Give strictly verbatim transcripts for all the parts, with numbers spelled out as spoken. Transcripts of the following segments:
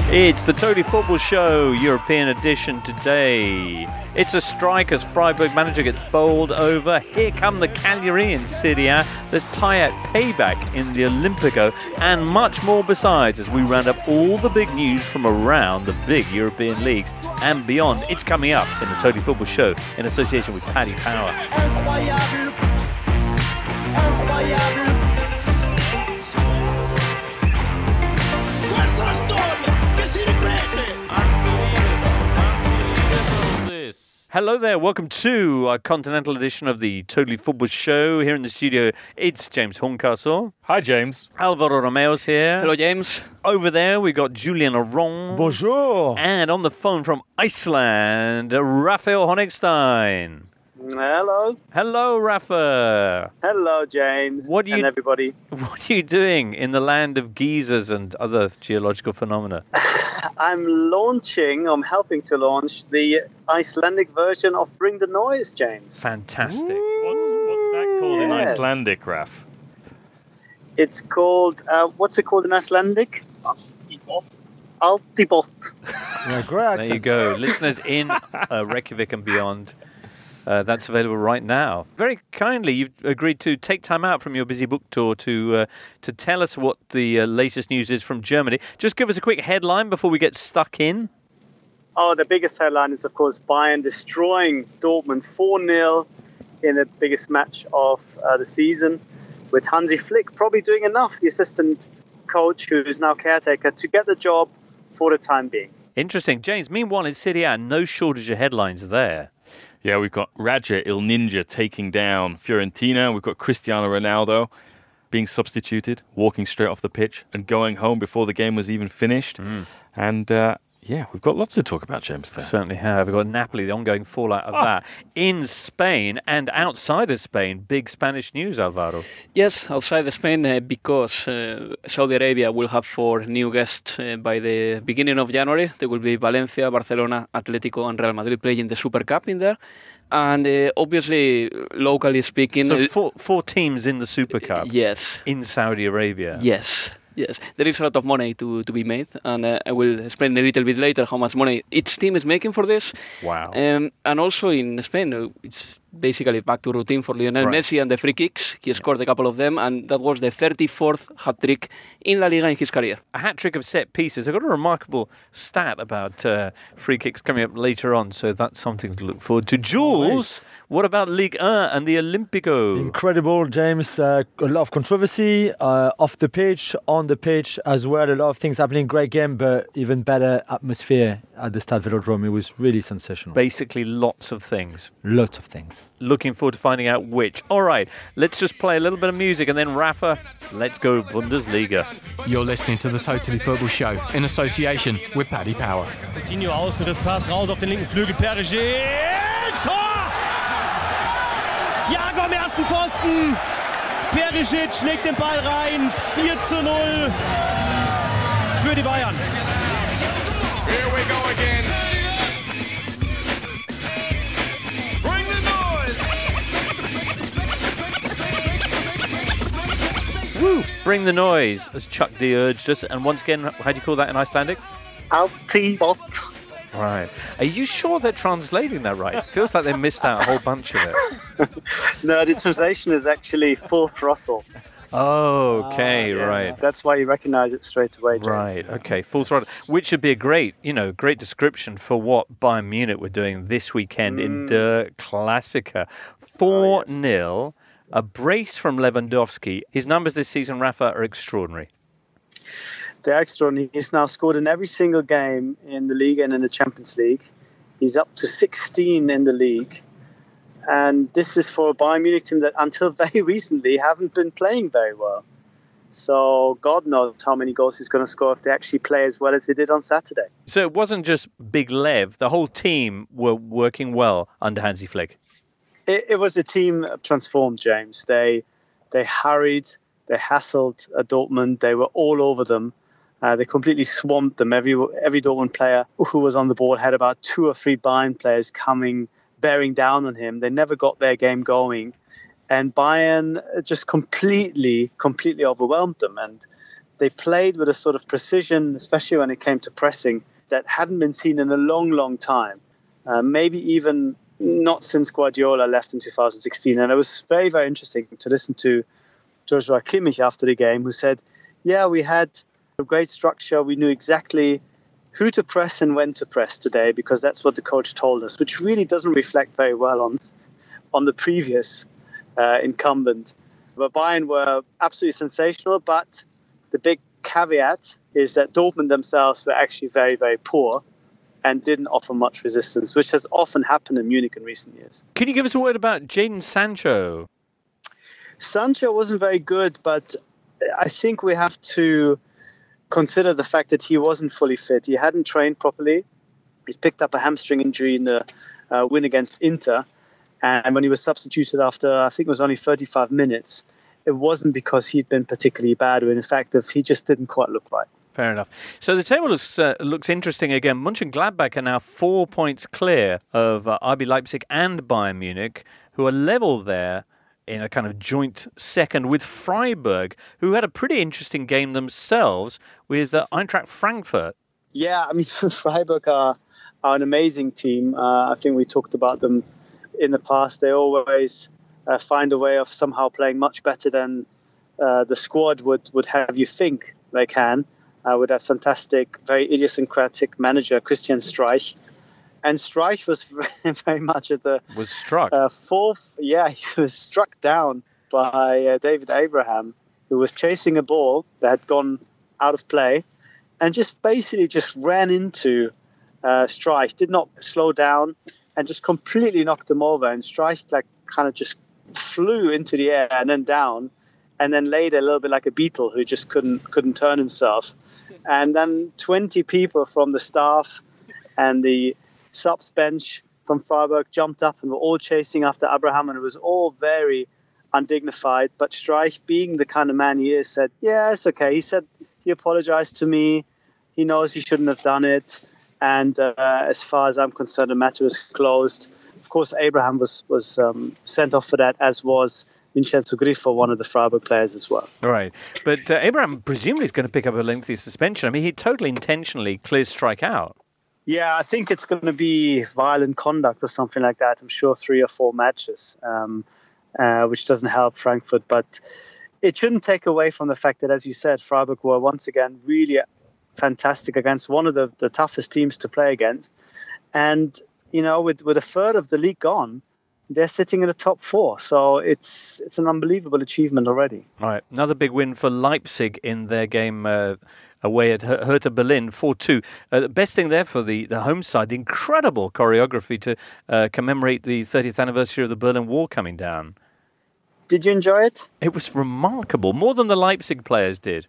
It's the Totally Football Show, European edition today. It's a strike as Freiburg manager gets bowled over. Here come the Cagliari in Serie A. There's Payet payback in the Olimpico, and much more besides as we round up all the big news from around the big European leagues and beyond. It's coming up in the Totally Football Show in association with Paddy Power. Incroyable. Incroyable. Hello there, welcome to our continental edition of the Totally Football Show. Here in the studio, it's James Horncastle. Hi, James. Alvaro Romeo's here. Hello, James. Over there, we got Julian Aron. Bonjour. And on the phone from Iceland, Raphael Honigstein. Hello. Hello, Rafa. Hello, James. What are you, and everybody. What are you doing in the land of geysers and other geological phenomena? I'm launching, I'm helping to launch the Icelandic version of Bring the Noise, James. Fantastic. What's, what's that called in Yes. Icelandic, Raf? It's called, uh, what's it called in Icelandic? Altibot. Yeah, great There accent. you go. Listeners in uh, Reykjavik and beyond. Uh, that's available right now. Very kindly, you've agreed to take time out from your busy book tour to uh, to tell us what the uh, latest news is from Germany. Just give us a quick headline before we get stuck in. Oh, the biggest headline is, of course, Bayern destroying Dortmund four nil in the biggest match of uh, the season, with Hansi Flick probably doing enough, the assistant coach, who is now caretaker, to get the job for the time being. Interesting. James, meanwhile in Serie A, no shortage of headlines there. Yeah, we've got Raja Il Ninja taking down Fiorentina. We've got Cristiano Ronaldo being substituted, walking straight off the pitch and going home before the game was even finished. Mm. And uh, yeah, we've got lots to talk about, James, there. Certainly have. We've got Napoli, the ongoing fallout of Oh. that. In Spain and outside of Spain, big Spanish news, Alvaro. Yes, outside of Spain, uh, because uh, Saudi Arabia will have four new guests uh, by the beginning of January. There will be Valencia, Barcelona, Atletico, and Real Madrid playing the Super Cup in there. And uh, obviously, locally speaking, So uh, four, four teams in the Super Cup yes, in Saudi Arabia. yes. Yes, there is a lot of money to, to be made, and uh, I will explain a little bit later how much money each team is making for this. Wow. Um, and also in Spain, uh, it's basically back to routine for Lionel Right. Messi and the free kicks. He scored a couple of them, and that was the thirty-fourth hat-trick in La Liga in his career. A hat-trick of set pieces. I've got a remarkable stat about uh, free kicks coming up later on, so that's something to look forward to. Jules, what about Ligue one and the Olimpico? Incredible, James. Uh, a lot of controversy uh, off the pitch, on the pitch as well. A lot of things happening. Great game, but even better atmosphere at the Stade Velodrome. It was really sensational. Basically, lots of things. Lots of things. Looking forward to finding out which. All right, let's just play a little bit of music and then Rafa, let's go Bundesliga. You're listening to the Totally Football Show in association with Paddy Power. Coutinho Außenriss, Pass raus auf den linken Flügel, Perisic, Tor! Thiago am ersten Pfosten, Perisic schlägt den Ball rein, vier zu null für die Bayern. Here we go again. Bring the noise. Woo! Bring the noise, as Chuck D urged us. And once again, how do you call that in Icelandic? Altibot. Right. Are you sure they're translating that right? It feels like they missed out a whole bunch of it. No, the translation is actually full throttle. Oh, okay, Yes, right. That's why you recognize it straight away, James. Right, okay, full throttle. Which would be a great, you know, great description for what Bayern Munich were doing this weekend in Der Klassiker. four nil, a brace from Lewandowski. His numbers this season, Rafa, are extraordinary. They're extraordinary. He's now scored in every single game in the league and in the Champions League. He's up to sixteen in the league. And this is for a Bayern Munich team that until very recently haven't been playing very well. So God knows how many goals he's going to score if they actually play as well as they did on Saturday. So it wasn't just Big Lev. The whole team were working well under Hansi Flick. It, it was a team transformed, James. They they harried, they hassled uh, Dortmund. They were all over them. Uh, they completely swamped them. Every every Dortmund player who was on the board had about two or three Bayern players coming, bearing down on him. They never got their game going. And Bayern just completely, completely overwhelmed them. And They played with a sort of precision, especially when it came to pressing, that hadn't been seen in a long, long time. Uh, maybe even not since Guardiola left in two thousand sixteen. And it was very, very interesting to listen to Joshua Kimmich after the game, who said, yeah, we had a great structure. We knew exactly who to press and when to press today, because that's what the coach told us, which really doesn't reflect very well on, on the previous uh, incumbent. But Bayern were absolutely sensational, but the big caveat is that Dortmund themselves were actually very, very poor and didn't offer much resistance, which has often happened in Munich in recent years. Can you give us a word about Jadon Sancho? Sancho wasn't very good, but I think we have to consider the fact that he wasn't fully fit. He hadn't trained properly. He picked up a hamstring injury in the uh, win against Inter. And when he was substituted after, I think it was only thirty-five minutes, it wasn't because he'd been particularly bad, or in fact, if he just didn't quite look right. Fair enough. So the table looks uh, looks interesting again. Mönchengladbach are now four points clear of uh, R B Leipzig and Bayern Munich, who are level there in a kind of joint second with Freiburg, who had a pretty interesting game themselves with uh, Eintracht Frankfurt. Yeah, I mean, Freiburg are, are an amazing team. Uh, I think we talked about them in the past. They always uh, find a way of somehow playing much better than uh, the squad would, would have you think they can, uh, with that fantastic, very idiosyncratic manager, Christian Streich. And Streich was very much at the was struck uh, fourth. Yeah, he was struck down by uh, David Abraham, who was chasing a ball that had gone out of play, and just basically just ran into uh, Streich. Did not slow down, and just completely knocked him over. And Streich like kind of just flew into the air and then down, and then laid a little bit like a beetle who just couldn't couldn't turn himself. And then twenty people from the staff and the subs bench from Freiburg jumped up and were all chasing after Abraham, and it was all very undignified. But Streich, being the kind of man he is, said, yeah, it's okay. He said he apologized to me. He knows he shouldn't have done it. And uh, as far as I'm concerned, the matter is closed. Of course, Abraham was, was um, sent off for that, as was Vincenzo Griffo, one of the Freiburg players as well. Right. But uh, Abraham presumably is going to pick up a lengthy suspension. I mean, he totally intentionally clears Streich out. Yeah, I think it's going to be violent conduct or something like that. I'm sure three or four matches, um, uh, which doesn't help Frankfurt. But it shouldn't take away from the fact that, as you said, Freiburg were once again really fantastic against one of the, the toughest teams to play against. And, you know, with, with a third of the league gone, they're sitting in the top four. So it's it's an unbelievable achievement already. All right. Another big win for Leipzig in their game uh, away at Hertha Berlin, four two. Uh, the best thing there for the, the home side, the incredible choreography to uh, commemorate the thirtieth anniversary of the Berlin Wall coming down. Did you enjoy it? It was remarkable, more than the Leipzig players did.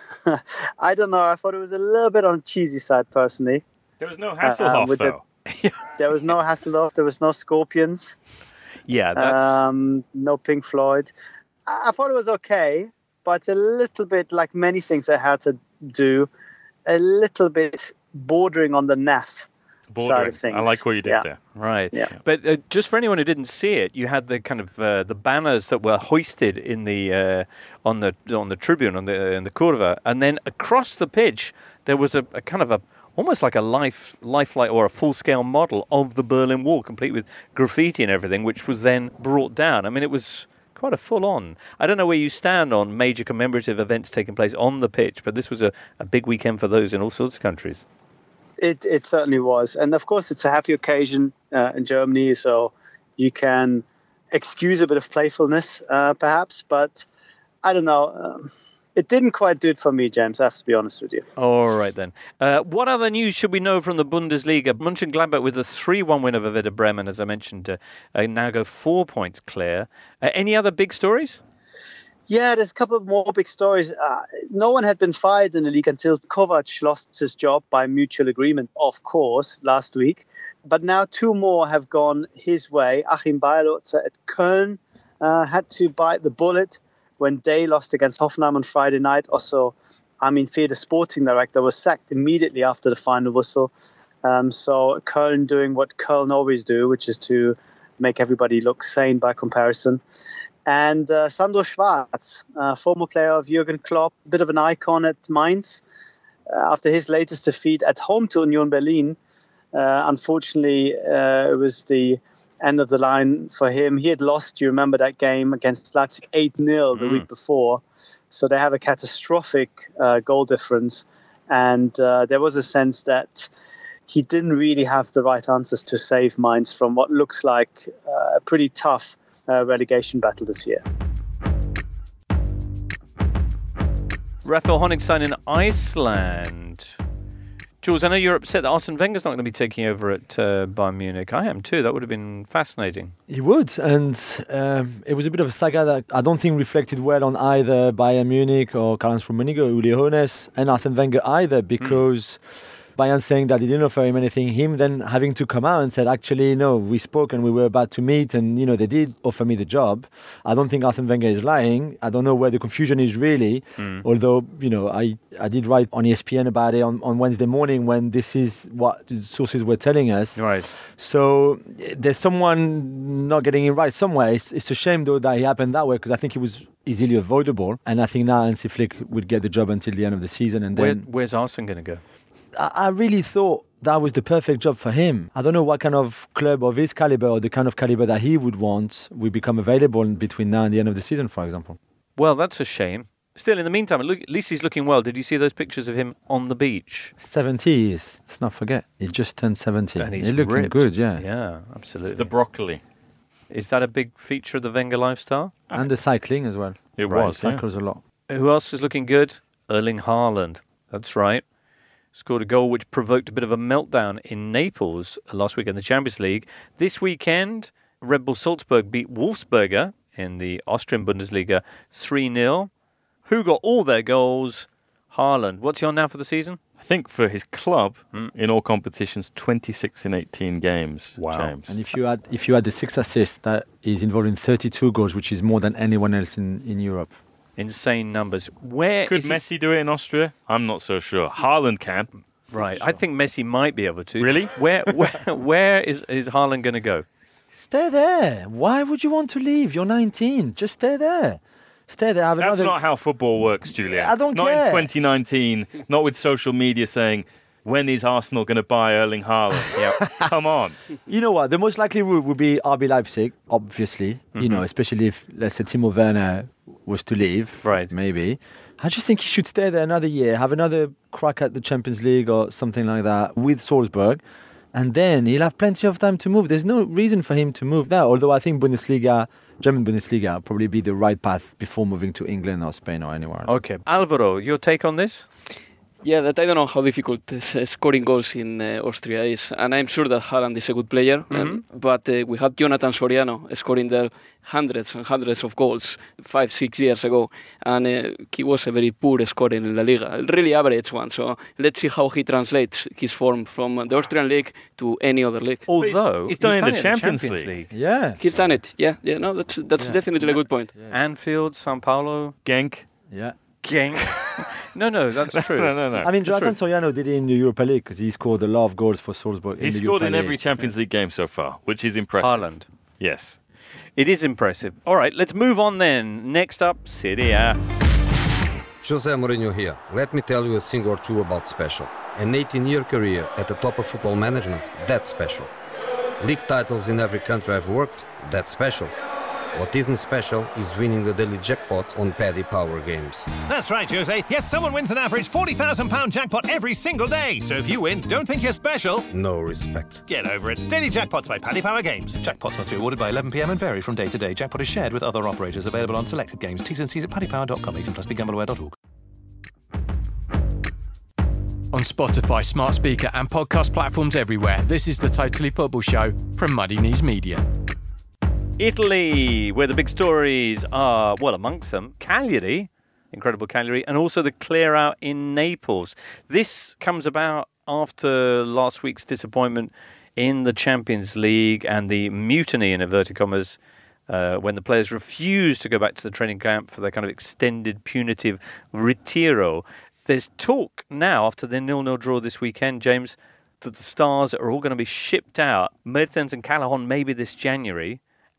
I don't know. I thought it was a little bit on the cheesy side, personally. There was no Hasselhoff, uh, with though. The, there was no Hasselhoff. There was no Scorpions. Yeah, that's... Um, no Pink Floyd. I, I thought it was okay, but a little bit, like many things I had to do, a little bit bordering on the naff side of things. I like what you did yeah. there. Right. Yeah. But uh, just for anyone who didn't see it, you had the kind of uh, the banners that were hoisted in the uh, on the on the tribune on the in the Curva, and then across the pitch there was a, a kind of a almost like a life lifelike or a full scale model of the Berlin Wall, complete with graffiti and everything, which was then brought down. I mean, it was quite a full-on. I don't know where you stand on major commemorative events taking place on the pitch, but this was a, a big weekend for those in all sorts of countries. It it certainly was. And of course, it's a happy occasion uh, in Germany, so you can excuse a bit of playfulness, uh, perhaps. But I don't know. Um, it didn't quite do it for me, James, I have to be honest with you. All right, then. Uh, what other news should we know from the Bundesliga? Mönchengladbach with a three one win over Werder Bremen, as I mentioned, uh, uh, now go four points clear. Uh, any other big stories? Yeah, there's a couple of more big stories. Uh, no one had been fired in the league until Kovac lost his job by mutual agreement, of course, last week. But now two more have gone his way. Achim Bayerlotzer at Köln uh, had to bite the bullet when they lost against Hoffenheim on Friday night. Also, Armin Fee, the sporting director, was sacked immediately after the final whistle. Um, so Köln doing what Köln always do, which is to make everybody look sane by comparison. And uh, Sandro Schwarz, uh, former player of Jurgen Klopp, a bit of an icon at Mainz. Uh, after his latest defeat at home to Union Berlin, uh, unfortunately, uh, it was the end of the line for him. He had lost, you remember that game against Leipzig eight nil the mm. week before. So they have a catastrophic uh, goal difference. And uh, there was a sense that he didn't really have the right answers to save Mainz from what looks like uh, a pretty tough uh, relegation battle this year. Raphael Honigstein in Iceland. Jules, I know you're upset that Arsene Wenger's not going to be taking over at uh, Bayern Munich. I am too. That would have been fascinating. He would, and um, it was a bit of a saga that I don't think reflected well on either Bayern Munich or Karl-Heinz Rummenigge, Uli Hoeneß, and Arsene Wenger either, because mm. Bayern saying that he didn't offer him anything, him then having to come out and said, actually, no, we spoke and we were about to meet, and, you know, they did offer me the job. I don't think Arsene Wenger is lying. I don't know where the confusion is really, mm. although, you know, I, I did write on E S P N about it on, on Wednesday morning when this is what the sources were telling us. Right. So there's someone not getting it right somewhere. It's, it's a shame, though, that it happened that way, because I think it was easily avoidable. And I think now Hansi Flick would get the job until the end of the season. And then Where, where's Arsene going to go? I, I really thought that was the perfect job for him. I don't know what kind of club of his caliber or the kind of caliber that he would want will become available between now and the end of the season, for example. Well, that's a shame. Still, in the meantime, look, at least he's looking well. Did you see those pictures of him on the beach? seventy is. Let's not forget. He just turned seventy. And he's, he's looking ripped. good, yeah. Yeah, absolutely. It's the broccoli. Is that a big feature of the Wenger lifestyle? And the cycling as well. It right, was, cycles yeah. a lot. Who else is looking good? Erling Haaland. That's right. Scored a goal which provoked a bit of a meltdown in Naples last week in the Champions League. This weekend, Red Bull Salzburg beat Wolfsberger in the Austrian Bundesliga three nil. Who got all their goals? Haaland. What's he on now for the season? I think for his club, mm. in all competitions, twenty-six in eighteen games. Wow. James. And if you add if you add the six assists, that is involved in thirty-two goals, which is more than anyone else in, in Europe. Insane numbers. Where Could is Messi he? do it in Austria? I'm not so sure. Haaland can. Right. Sure. I think Messi might be able to. Really? Where where where is, is Haaland going to go? Stay there. Why would you want to leave? You're nineteen. Just stay there. Stay there. Have That's another... not how football works, Julian. I don't not care. Not in twenty nineteen. Not with social media saying, when is Arsenal going to buy Erling Haaland? Yeah, come on. You know what? The most likely route would be R B Leipzig, obviously. Mm-hmm. You know, especially if, let's say, Timo Werner was to leave. Right. Maybe. I just think he should stay there another year, have another crack at the Champions League or something like that with Salzburg. And then he'll have plenty of time to move. There's no reason for him to move now. Although I think Bundesliga, German Bundesliga, will probably be the right path before moving to England or Spain or anywhere else. Okay. Alvaro, your take on this? Yeah, that I don't know how difficult uh, scoring goals in uh, Austria is. And I'm sure that Haaland is a good player. Mm-hmm. And, but uh, we had Jonathan Soriano scoring there hundreds and hundreds of goals five, six years ago. And uh, he was a very poor scorer in La Liga, a really average one. So let's see how he translates his form from the Austrian league to any other league. Although he's, he's done he's it in done the it Champions, Champions League. League. Yeah. He's done it. Yeah, yeah. No, that's that's Yeah. definitely a good point. Yeah. Anfield, Sao Paulo, Genk. Yeah. Genk. no, no, that's true. no, no, no. I mean, That's Jonathan Soriano did it in the Europa League because he scored a lot of goals for Salzburg in He's the scored Europa in League. every Champions League game so far, which is impressive. Haaland. Yes. It is impressive. All right, let's move on then. Next up, Serie A. Jose Mourinho here. Let me tell you a thing or two about special. An eighteen-year career at the top of football management, that's special. League titles in every country I've worked, that's special. What isn't special is winning the daily jackpot on Paddy Power Games. That's right, Jose. Yes, someone wins an average forty thousand pounds jackpot every single day. So if you win, don't think you're special. No respect. Get over it. Daily jackpots by Paddy Power Games. Jackpots must be awarded by eleven p.m. and vary from day to day. Jackpot is shared with other operators. Available on selected games. T's and C's at paddy power dot com. eighteen plus be gamble aware dot org. On Spotify, smart speaker and podcast platforms everywhere, this is the Totally Football Show from Muddy Knees Media. Italy, where the big stories are, well, amongst them, Cagliari, incredible Cagliari, and also the clear-out in Naples. This comes about after last week's disappointment in the Champions League and the mutiny, in inverted commas, uh, when the players refused to go back to the training camp for their kind of extended punitive retiro. There's talk now, after the nil-nil draw this weekend, James, that the stars are all going to be shipped out, Mertens and Callahan maybe this January,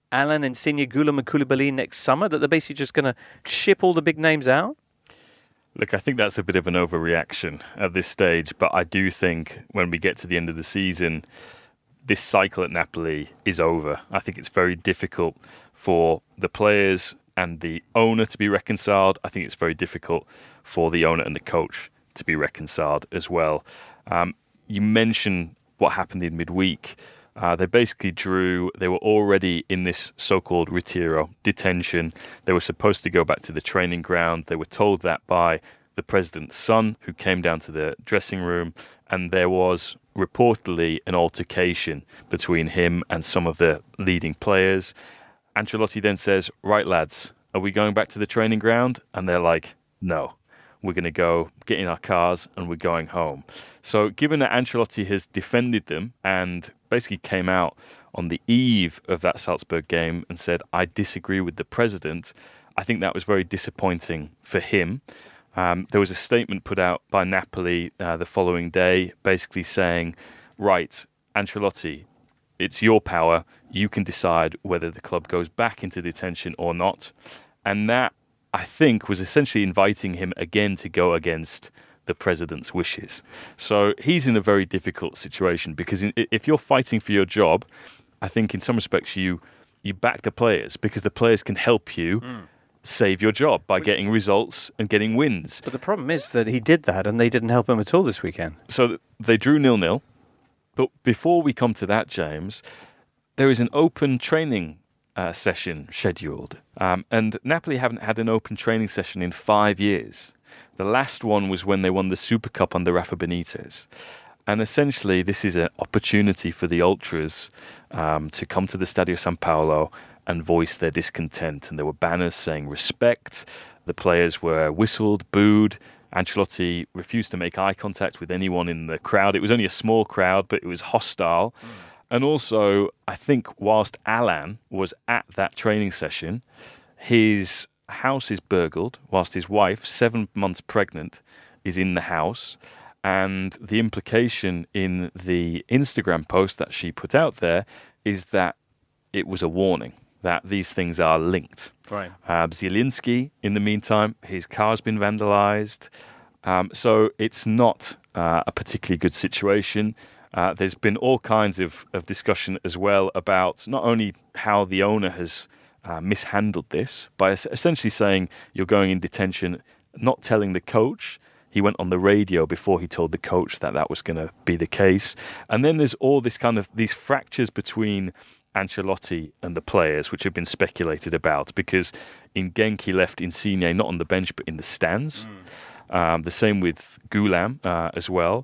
Alan, Insigne, Gulam and Koulibaly next summer, that they're basically just going to ship all the big names out? Look, I think that's a bit of an overreaction at this stage, but I do think when we get to the end of the season, this cycle at Napoli is over. I think it's very difficult for the players and the owner to be reconciled. I think it's very difficult for the owner and the coach to be reconciled as well. Um, you mentioned what happened in midweek. Uh, they basically drew, they were already in this so-called retiro, detention. They were supposed to go back to the training ground. They were told that by the president's son, who came down to the dressing room, and there was reportedly an altercation between him and some of the leading players. Ancelotti then says, right, lads, are we going back to the training ground? And they're like, no. We're going to go get in our cars and we're going home. So given that Ancelotti has defended them and basically came out on the eve of that Salzburg game and said, I disagree with the president, I think that was very disappointing for him. Um, there was a statement put out by Napoli uh, the following day basically saying, right, Ancelotti, it's your power. You can decide whether the club goes back into detention or not. And that, I think, was essentially inviting him again to go against the president's wishes. So he's in a very difficult situation because in, if you're fighting for your job, I think in some respects you you back the players because the players can help you mm. save your job by getting results and getting wins. But the problem is that he did that and they didn't help him at all this weekend. So they drew nil-nil. But before we come to that, James, there is an open training Uh, session scheduled. Um, and Napoli haven't had an open training session in five years. The last one was when they won the Super Cup under Rafa Benitez. And essentially, this is an opportunity for the ultras um, to come to the Stadio San Paolo and voice their discontent. And there were banners saying respect. The players were whistled, booed. Ancelotti refused to make eye contact with anyone in the crowd. It was only a small crowd, but it was hostile. Mm. And also, I think whilst Alan was at that training session, his house is burgled whilst his wife, seven months pregnant, is in the house. And the implication in the Instagram post that she put out there is that it was a warning that these things are linked. Right. Uh, Zielinski, in the meantime, his car's been vandalized. Um, so it's not uh, a particularly good situation. Uh, there's been all kinds of, of discussion as well about not only how the owner has uh, mishandled this by essentially saying you're going in detention, not telling the coach. He went on the radio before he told the coach that that was going to be the case. And then there's all this kind of these fractures between Ancelotti and the players, which have been speculated about because in Genk he left Insigne not on the bench but in the stands. Mm. Um, the same with Gulam uh, as well.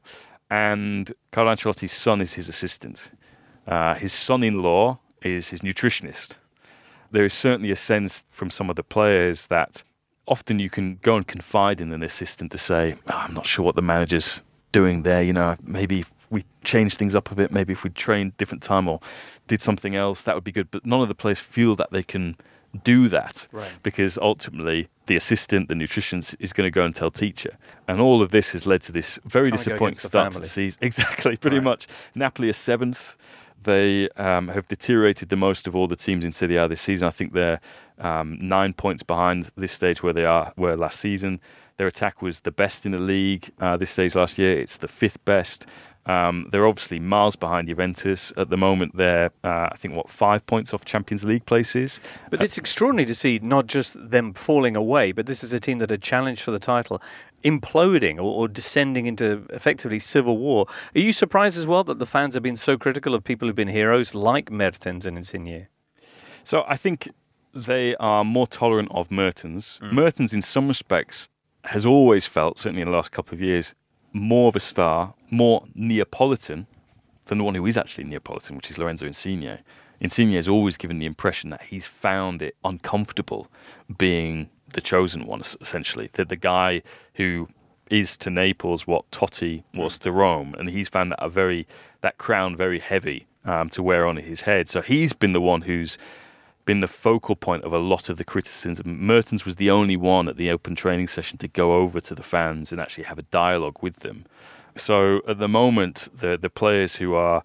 And Carlo Ancelotti's son is his assistant. Uh, his son-in-law is his nutritionist. There is certainly a sense from some of the players that often you can go and confide in an assistant to say, oh, I'm not sure what the manager's doing there. You know, maybe if we change things up a bit, maybe if we trained different time or did something else, that would be good. But none of the players feel that they can do that right. because ultimately the assistant, the nutritionist, is going to go and tell teacher. And all of this has led to this very Can't disappointing start to the season. Exactly, pretty right. much. Napoli are seventh. They um, have deteriorated the most of all the teams in Serie A this season. I think they're um, nine points behind this stage where they are were last season. Their attack was the best in the league uh, this stage last year. It's the fifth best. Um, they're obviously miles behind Juventus. At the moment, they're, uh, I think, what, five points off Champions League places. But uh, it's extraordinary to see not just them falling away, but this is a team that had challenged for the title, imploding or, or descending into effectively civil war. Are you surprised as well that the fans have been so critical of people who've been heroes like Mertens and Insigne? So I think they are more tolerant of Mertens. Mm. Mertens, in some respects, has always felt, certainly in the last couple of years, more of a star, more Neapolitan than the one who is actually Neapolitan, which is Lorenzo Insigne. Insigne has always given the impression that he's found it uncomfortable being the chosen one, essentially. That the guy who is to Naples what Totti was to Rome, and he's found that a very that crown very heavy um, to wear on his head. So he's been the one who's been the focal point of a lot of the criticism. Mertens was the only one at the open training session to go over to the fans and actually have a dialogue with them. So at the moment, the the players who are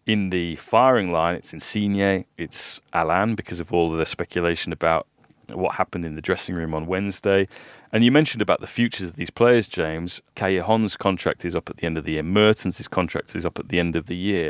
in the firing line, it's Insigne, it's Alan, because of all of the speculation about what happened in the dressing room on Wednesday. And you mentioned about the futures of these players, James. Callejon's contract is up at the end of the year. Mertens' contract is up at the end of the year.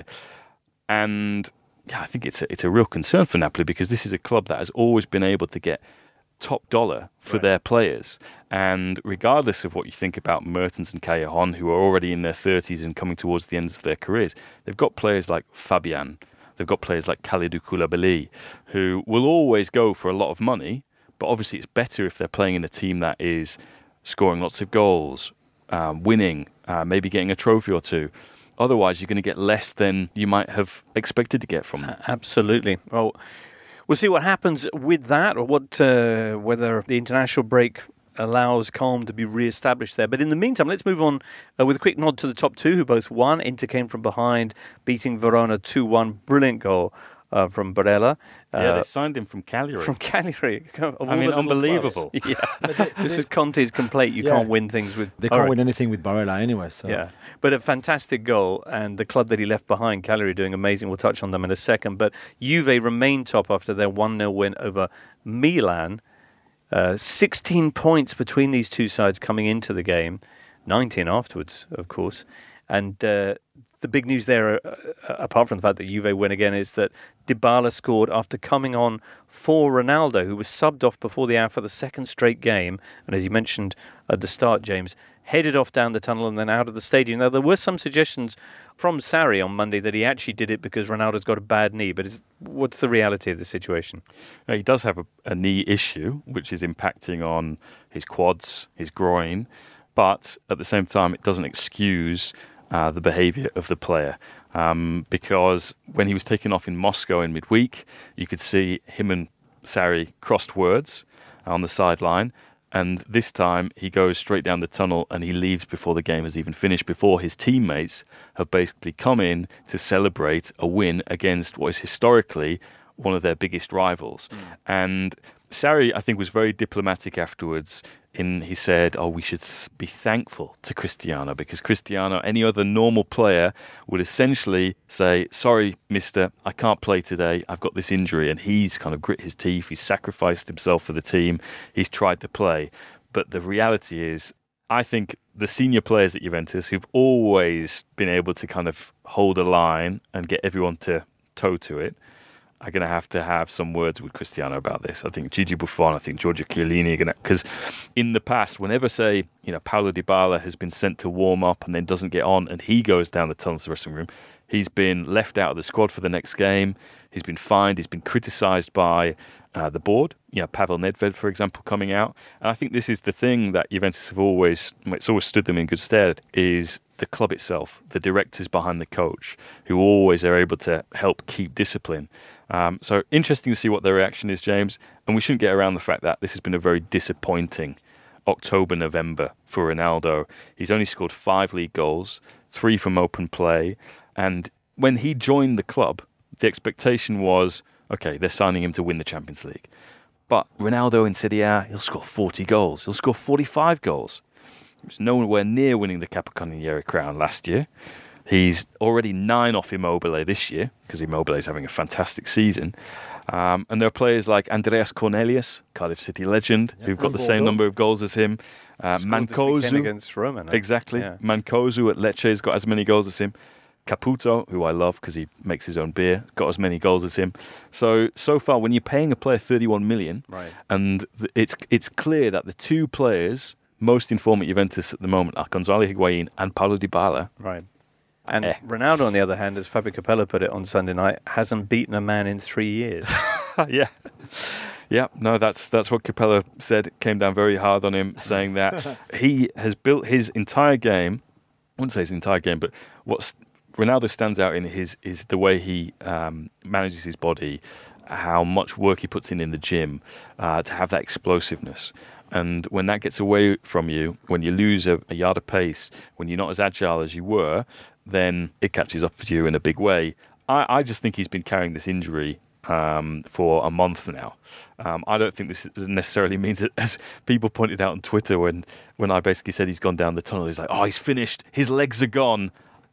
And yeah, I think it's a, it's a real concern for Napoli, because this is a club that has always been able to get top dollar for right. their players. And regardless of what you think about Mertens and Callejon, who are already in their thirties and coming towards the ends of their careers, they've got players like Fabian, they've got players like Kalidou Koulibaly, who will always go for a lot of money, but obviously it's better if they're playing in a team that is scoring lots of goals, um, winning, uh, maybe getting a trophy or two. Otherwise, you're going to get less than you might have expected to get from them. Absolutely. Well, we'll see what happens with that, or what uh, whether the international break allows calm to be re-established there. But in the meantime, let's move on uh, with a quick nod to the top two, who both won. Inter came from behind, beating Verona two one. Brilliant goal uh, from Barella. Uh, yeah, they signed him from Cagliari. From Cagliari. I mean, unbelievable. Yeah. This is Conte's complaint. You yeah. can't win things with... They can't right. win anything with Barella anyway. So. Yeah, but a fantastic goal, and the club that he left behind, Cagliari, doing amazing. We'll touch on them in a second. But Juve remain top after their one nil win over Milan. Uh, sixteen points between these two sides coming into the game, nineteen afterwards, of course. And uh, the big news there, uh, apart from the fact that Juve win again, is that Dybala scored after coming on for Ronaldo, who was subbed off before the hour for the second straight game. And as you mentioned at the start, James, headed off down the tunnel and then out of the stadium. Now, there were some suggestions from Sarri on Monday that he actually did it because Ronaldo's got a bad knee. But is, what's the reality of the situation? Now, he does have a, a knee issue, which is impacting on his quads, his groin. But at the same time, it doesn't excuse uh, the behaviour of the player. Um, because when he was taken off in Moscow in midweek, you could see him and Sarri crossed words on the sideline. And this time he goes straight down the tunnel and he leaves before the game has even finished, before his teammates have basically come in to celebrate a win against what is historically one of their biggest rivals. Mm. And Sarri, I think, was very diplomatic afterwards. In he said, oh, we should be thankful to Cristiano, because Cristiano, any other normal player, would essentially say, sorry, mister, I can't play today. I've got this injury. And he's kind of grit his teeth. He's sacrificed himself for the team. He's tried to play. But the reality is, I think the senior players at Juventus, who've always been able to kind of hold a line and get everyone to toe to it, are going to have to have some words with Cristiano about this. I think Gigi Buffon, I think Giorgio Chiellini are going to... Because in the past, whenever, say, you know, Paulo Dybala has been sent to warm up and then doesn't get on and he goes down the tunnel to the dressing room, he's been left out of the squad for the next game. He's been fined. He's been criticised by uh, the board. You know, Pavel Nedved, for example, coming out. And I think this is the thing that Juventus have always... It's always stood them in good stead, is the club itself, the directors behind the coach, who always are able to help keep discipline. Um, so interesting to see what their reaction is, James. And we shouldn't get around the fact that this has been a very disappointing October, November for Ronaldo. He's only scored five league goals, three from open play. And when he joined the club, the expectation was, okay, they're signing him to win the Champions League. But Ronaldo in Serie A, he'll score forty goals. He'll score forty-five goals. He was nowhere near winning the Capocannoniere crown last year. He's already nine off Immobile this year, because Immobile is having a fantastic season. Um, and there are players like Andreas Cornelius, Cardiff City legend, yeah, who've got the same number of goals as him. Uh, Mancosu against Roma, no? Exactly. Yeah. Mancosu at Lecce has got as many goals as him. Caputo, who I love because he makes his own beer, got as many goals as him. So, so far, when you're paying a player thirty-one million, right, and th- it's it's clear that the two players most in form at Juventus at the moment are Gonzalo Higuain and Paulo Dybala. Right. And eh. Ronaldo, on the other hand, as Fabio Capello put it on Sunday night, hasn't beaten a man in three years. yeah. Yeah, no, that's that's what Capello said. It came down very hard on him, saying that he has built his entire game, I wouldn't say his entire game, but what's Ronaldo stands out in his is the way he um, manages his body, how much work he puts in in the gym uh, to have that explosiveness. And when that gets away from you, when you lose a, a yard of pace, when you're not as agile as you were, then it catches up with you in a big way. I, I just think he's been carrying this injury um, for a month now. Um, I don't think this necessarily means that, as people pointed out on Twitter when, when I basically said he's gone down the tunnel, he's like, oh, he's finished, his legs are gone.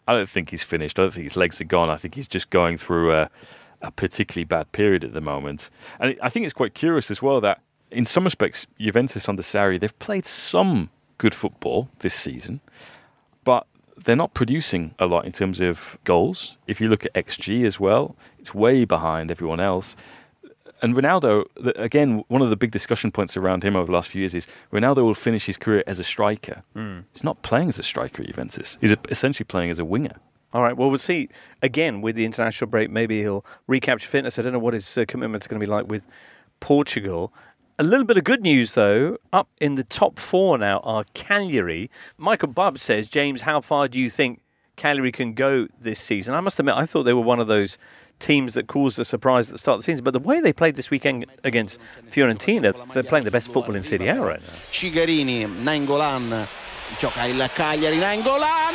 I don't think he's finished. I don't think his legs are gone. I think he's just going through a, a particularly bad period at the moment. And I think it's quite curious as well that in some respects, Juventus under Sarri, they've played some good football this season, but they're not producing a lot in terms of goals. If you look at X G as well, it's way behind everyone else. And Ronaldo, again, one of the big discussion points around him over the last few years is Ronaldo will finish his career as a striker. Mm. He's not playing as a striker at Juventus. He's essentially playing as a winger. All right, well, we'll see. Again, with the international break, maybe he'll recapture fitness. I don't know what his uh, commitment's going to be like with Portugal. A little bit of good news, though. Up in the top four now are Cagliari. Michael Bubb says, James, how far do you think Cagliari can go this season? I must admit, I thought they were one of those teams that caused a surprise at the start of the season. But the way they played this weekend against Fiorentina, they're playing the best football in Serie A right now. Cigarini, Nainggolan, gioca il Cagliari, Nainggolan,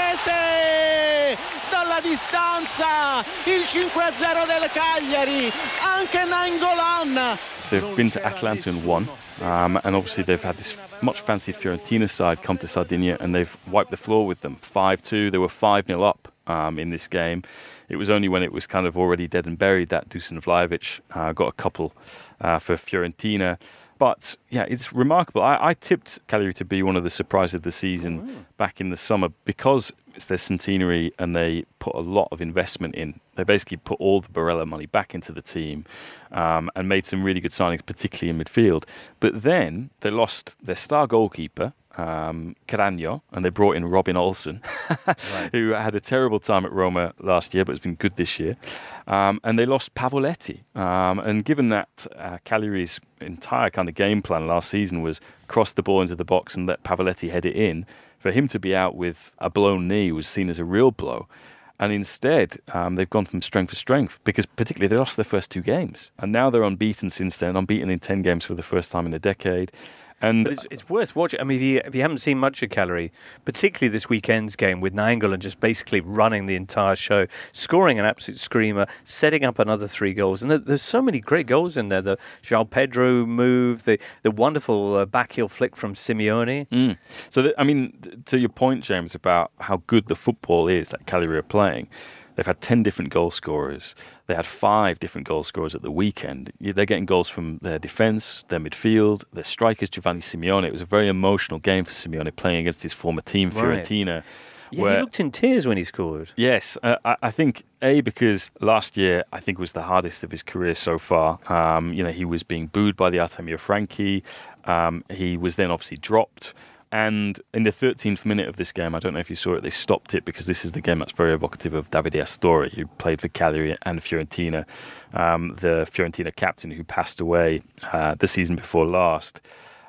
rete! Dalla distanza, il cinque a zero del Cagliari, anche Nainggolan. They've been to Atalanta and won, um, and obviously they've had this much fancied Fiorentina side come to Sardinia and they've wiped the floor with them. five two, they were five nil up um, in this game. It was only when it was kind of already dead and buried that Dusan Vlahovic uh, got a couple uh, for Fiorentina. But, yeah, it's remarkable. I, I tipped Cagliari to be one of the surprises of the season oh, really? back in the summer because it's their centenary and they put a lot of investment in. They basically put all the Barella money back into the team um, and made some really good signings, particularly in midfield. But then they lost their star goalkeeper, um, Cragno, and they brought in Robin Olsen, right. who had a terrible time at Roma last year, but has been good this year. Um, and they lost Pavoletti. Um, and given that uh, Cagliari's entire kind of game plan last season was cross the ball into the box and let Pavoletti head it in, for him to be out with a blown knee was seen as a real blow. And instead, um, they've gone from strength to strength because particularly they lost their first two games. And now they're unbeaten since then, unbeaten in ten games for the first time in a decade. And but it's, it's worth watching. I mean, if you, if you haven't seen much of Cagliari, particularly this weekend's game with Nainggolan just basically running the entire show, scoring an absolute screamer, setting up another three goals. And there, there's so many great goals in there. The João Pedro move, the, the wonderful uh, backheel flick from Simeone. Mm. So, the, I mean, to your point, James, about how good the football is that Cagliari are playing, they've had ten different goal scorers. They had five different goal scorers at the weekend. They're getting goals from their defence, their midfield, their strikers, Giovanni Simeone. It was a very emotional game for Simeone playing against his former team, Fiorentina. Right. Yeah, where, he looked in tears when he scored. Yes. Uh, I, I think, A, because last year, I think, was the hardest of his career so far. Um, you know, he was being booed by the Artemio Franchi. Um, he was then obviously dropped. And in the thirteenth minute of this game, I don't know if you saw it, they stopped it because this is the game that's very evocative of Davide Astori, who played for Cagliari and Fiorentina, um, the Fiorentina captain who passed away uh, the season before last.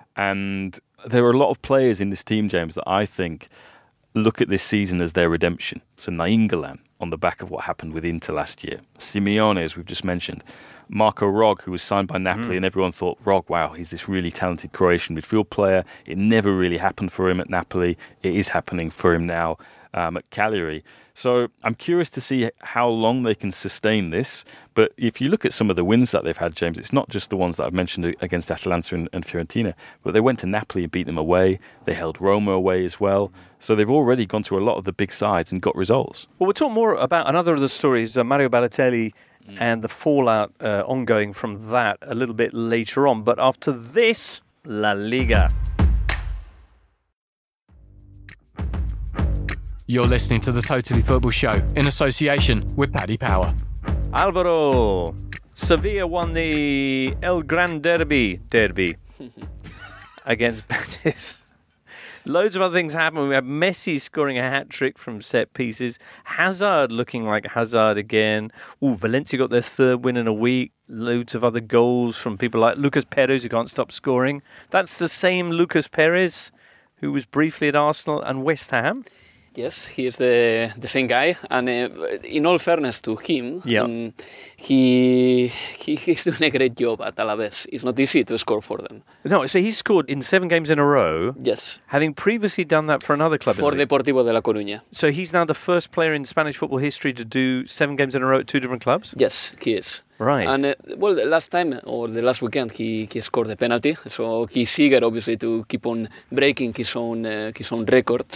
And there are a lot of players in this team, James, that I think look at this season as their redemption. So Nainggolan, on the back of what happened with Inter last year. Simeone, as we've just mentioned. Marco Rog, who was signed by Napoli, mm. and everyone thought, Rog, wow, he's this really talented Croatian midfield player. It never really happened for him at Napoli. It is happening for him now um, at Cagliari. So I'm curious to see how long they can sustain this. But if you look at some of the wins that they've had, James, it's not just the ones that I've mentioned against Atalanta and, and Fiorentina, but they went to Napoli and beat them away. They held Roma away as well. So they've already gone to a lot of the big sides and got results. Well, we'll talk more about another of the stories, uh, Mario Balotelli, and the fallout uh, ongoing from that a little bit later on. But after this, La Liga. You're listening to the Totally Football Show in association with Paddy Power. Alvaro, Sevilla won the El Gran Derby, Derby against Betis. Loads of other things happened. We had Messi scoring a hat-trick from set pieces. Hazard looking like Hazard again. Ooh, Valencia got their third win in a week. Loads of other goals from people like Lucas Perez, who can't stop scoring. That's the same Lucas Perez who was briefly at Arsenal and West Ham. Yes, he is the the same guy, and uh, in all fairness to him, yeah. um, he, he he's doing a great job at Alaves. It's not easy to score for them. No, so he's scored in seven games in a row. Yes. Having previously done that for another club. For Deportivo de La Coruña. So he's now the first player in Spanish football history to do seven games in a row at two different clubs? Yes, he is. Right. And, uh, well, the last time, or the last weekend, he, he scored the penalty. So he's eager, obviously, to keep on breaking his own uh, his own records.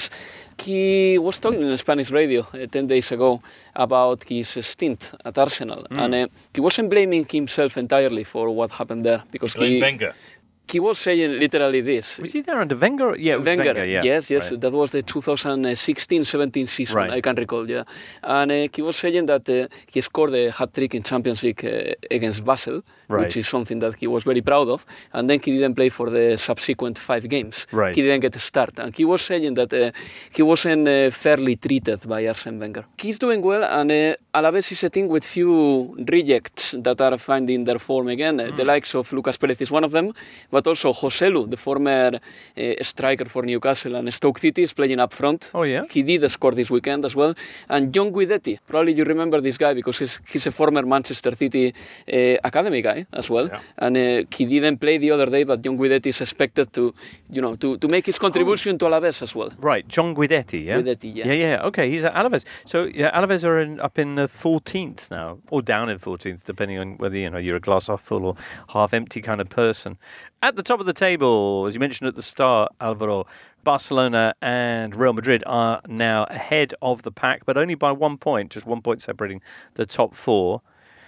He was talking in Spanish radio uh, ten days ago about his uh, stint at Arsenal, Mm. and uh, he wasn't blaming himself entirely for what happened there because Blame he. Wenger. He was saying literally this. Was he there under Wenger? Yeah, it was Wenger, Wenger, yeah. yes, yes, Right. that was the twenty sixteen seventeen season, Right. I can recall, yeah. And uh, he was saying that uh, he scored a hat-trick in Champions League uh, against Basel, Right. which is something that he was very proud of, and then he didn't play for the subsequent five games. Right. He didn't get a start, and he was saying that uh, he wasn't uh, fairly treated by Arsene Wenger. He's doing well, and uh, Alaves is a team with few rejects that are finding their form again. Uh, The likes of Lucas Perez is one of them, but also Joselu, the former uh, striker for Newcastle and Stoke City, is playing up front. Oh, yeah? He did score this weekend as well. And John Guidetti, probably you remember this guy because he's, he's a former Manchester City uh, academy guy as well. Yeah. And uh, he didn't play the other day, but John Guidetti is expected to, you know, to, to make his contribution to Alaves as well. Right, John Guidetti, yeah? Guidetti, yeah. Yeah, yeah, okay, he's at Alaves. So, yeah, Alaves are in, up in the fourteenth now, or down in fourteenth, depending on whether, you know, you're a glass half full or half empty kind of person. At the top of the table, as you mentioned at the start, Alvaro, Barcelona and Real Madrid are now ahead of the pack, but only by one point, just one point separating the top four.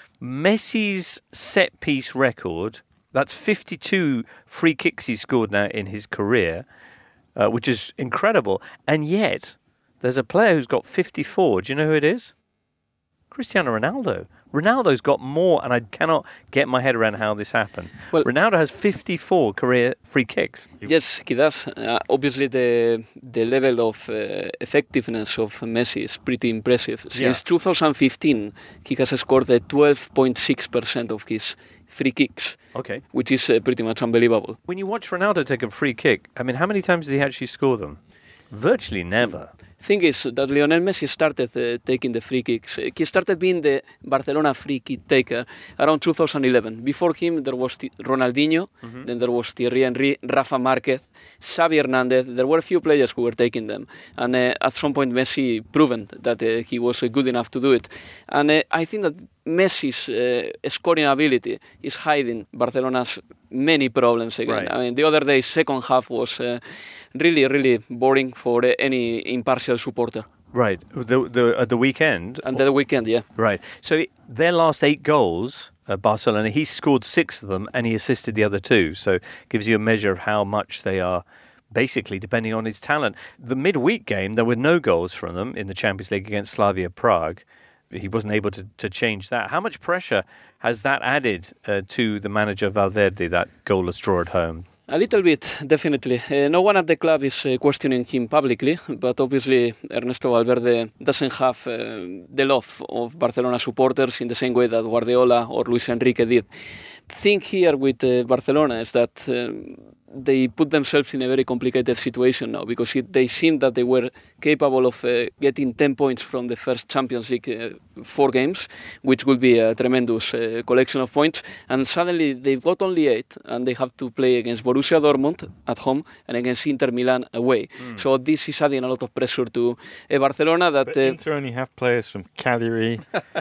Messi's set-piece record, that's fifty-two free kicks he's scored now in his career, uh, which is incredible. And yet, there's a player who's got fifty-four. Do you know who it is? Cristiano Ronaldo. Ronaldo's got more, and I cannot get my head around how this happened. Well- Ronaldo has fifty-four career free kicks. Yes, he does. Uh, obviously, the the level of uh, effectiveness of Messi is pretty impressive. Since Yeah. two thousand fifteen, he has scored uh, twelve point six percent of his free kicks, Okay. which is uh, pretty much unbelievable. When you watch Ronaldo take a free kick, I mean, how many times does he actually score them? Virtually never. Thing is that Lionel Messi started uh, taking the free kicks. Uh, He started being the Barcelona free kick taker around two thousand eleven. Before him, there was T- Ronaldinho, then there was Thierry Henry, Rafa Marquez, Xavi Hernandez. There were a few players who were taking them. And uh, at some point, Messi proven that uh, he was uh, good enough to do it. And uh, I think that Messi's uh, scoring ability is hiding Barcelona's many problems again. Right. I mean, the other day, second half was uh, really, really boring for uh, any impartial supporter. Right. The, the, at the weekend. And the weekend, yeah. Right. So it- their last eight goals, uh, Barcelona, he scored six of them and he assisted the other two. So gives you a measure of how much they are basically depending on his talent. The midweek game, there were no goals from them in the Champions League against Slavia Prague. He wasn't able to, to change that. How much pressure has that added uh, to the manager Valverde, that goalless draw at home? A little bit, definitely. Uh, no one at the club is uh, questioning him publicly, but obviously Ernesto Valverde doesn't have uh, the love of Barcelona supporters in the same way that Guardiola or Luis Enrique did. The thing here with uh, Barcelona is that um, they put themselves in a very complicated situation now because it, they seemed that they were capable of uh, getting ten points from the first Champions League uh, four games, which would be a tremendous uh, collection of points. And suddenly they've got only eight, and they have to play against Borussia Dortmund at home and against Inter Milan away. Mm. So this is adding a lot of pressure to uh, Barcelona. That But uh, Inter only have players from Cagliari,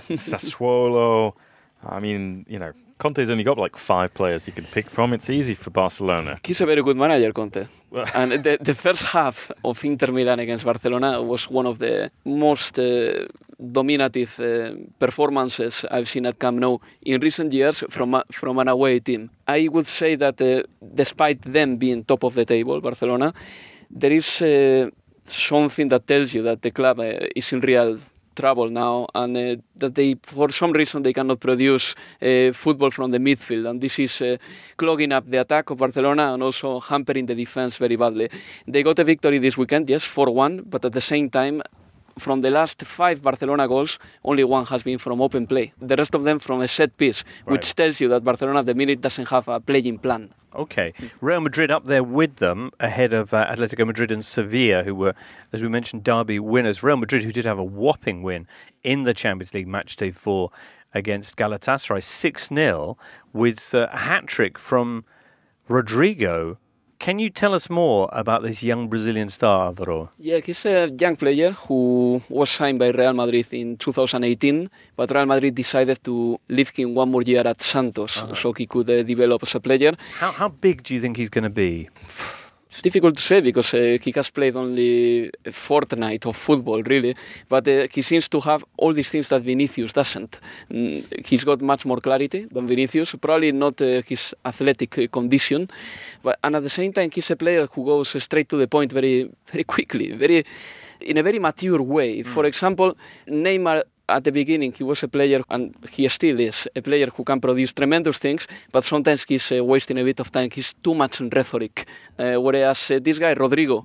Sassuolo. I mean, you know, Conte's only got like five players he can pick from. It's easy for Barcelona. he's a very good manager, Conte. And the, the first half of Inter Milan against Barcelona was one of the most uh, dominative uh, performances I've seen at Camp Nou in recent years from a, from an away team. I would say that uh, despite them being top of the table, Barcelona, there is uh, something that tells you that the club uh, is in real trouble now, and uh, that they, for some reason, they cannot produce uh, football from the midfield, and this is uh, clogging up the attack of Barcelona and also hampering the defense very badly. They got a victory this weekend, yes, four one, but at the same time, from the last five Barcelona goals, only one has been from open play. The rest of them from a set piece, which Right. tells you that Barcelona at the minute doesn't have a playing plan. Okay. Real Madrid up there with them, ahead of uh, Atletico Madrid and Sevilla, who were, as we mentioned, derby winners. Real Madrid, who did have a whopping win in the Champions League match day four against Galatasaray, six nil, with uh, a hat-trick from Rodrigo. Can you tell us more about this young Brazilian star, Alvaro? Yeah, he's a young player who was signed by Real Madrid in two thousand eighteen, but Real Madrid decided to leave him one more year at Santos Uh-huh. so he could uh, develop as a player. How, how big do you think he's going to be? It's difficult to say because uh, he has played only a fortnight of football, really. But uh, he seems to have all these things that Vinicius doesn't. Mm, he's got much more clarity than Vinicius. Probably not uh, his athletic uh, condition, but and at the same time, he's a player who goes straight to the point very, very quickly, very in a very mature way. Mm. For example, Neymar. At the beginning, he was a player, and he still is, a player who can produce tremendous things, but sometimes he's uh, wasting a bit of time. He's too much in rhetoric. Uh, whereas uh, this guy, Rodrigo,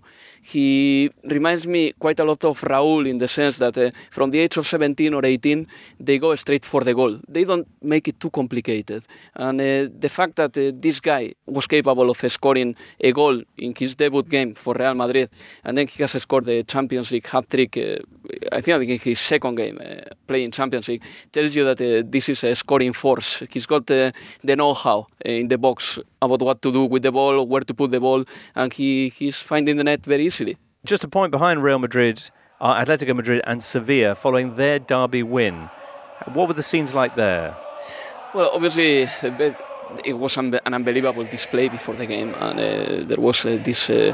he reminds me quite a lot of Raúl in the sense that uh, from the age of seventeen or eighteen, they go straight for the goal. They don't make it too complicated. And uh, the fact that uh, this guy was capable of uh, scoring a goal in his debut game for Real Madrid, and then he has scored the Champions League hat-trick, uh, I think in his second game, uh, playing Champions League, tells you that uh, this is a scoring force. He's got uh, the know-how uh, in the box about what to do with the ball, where to put the ball, and he, he's finding the net very easily. Just a point behind Real Madrid, uh, Atletico Madrid and Sevilla following their derby win. What were the scenes like there? Well, obviously, it was an unbelievable display before the game, and uh, there was uh, this... Uh,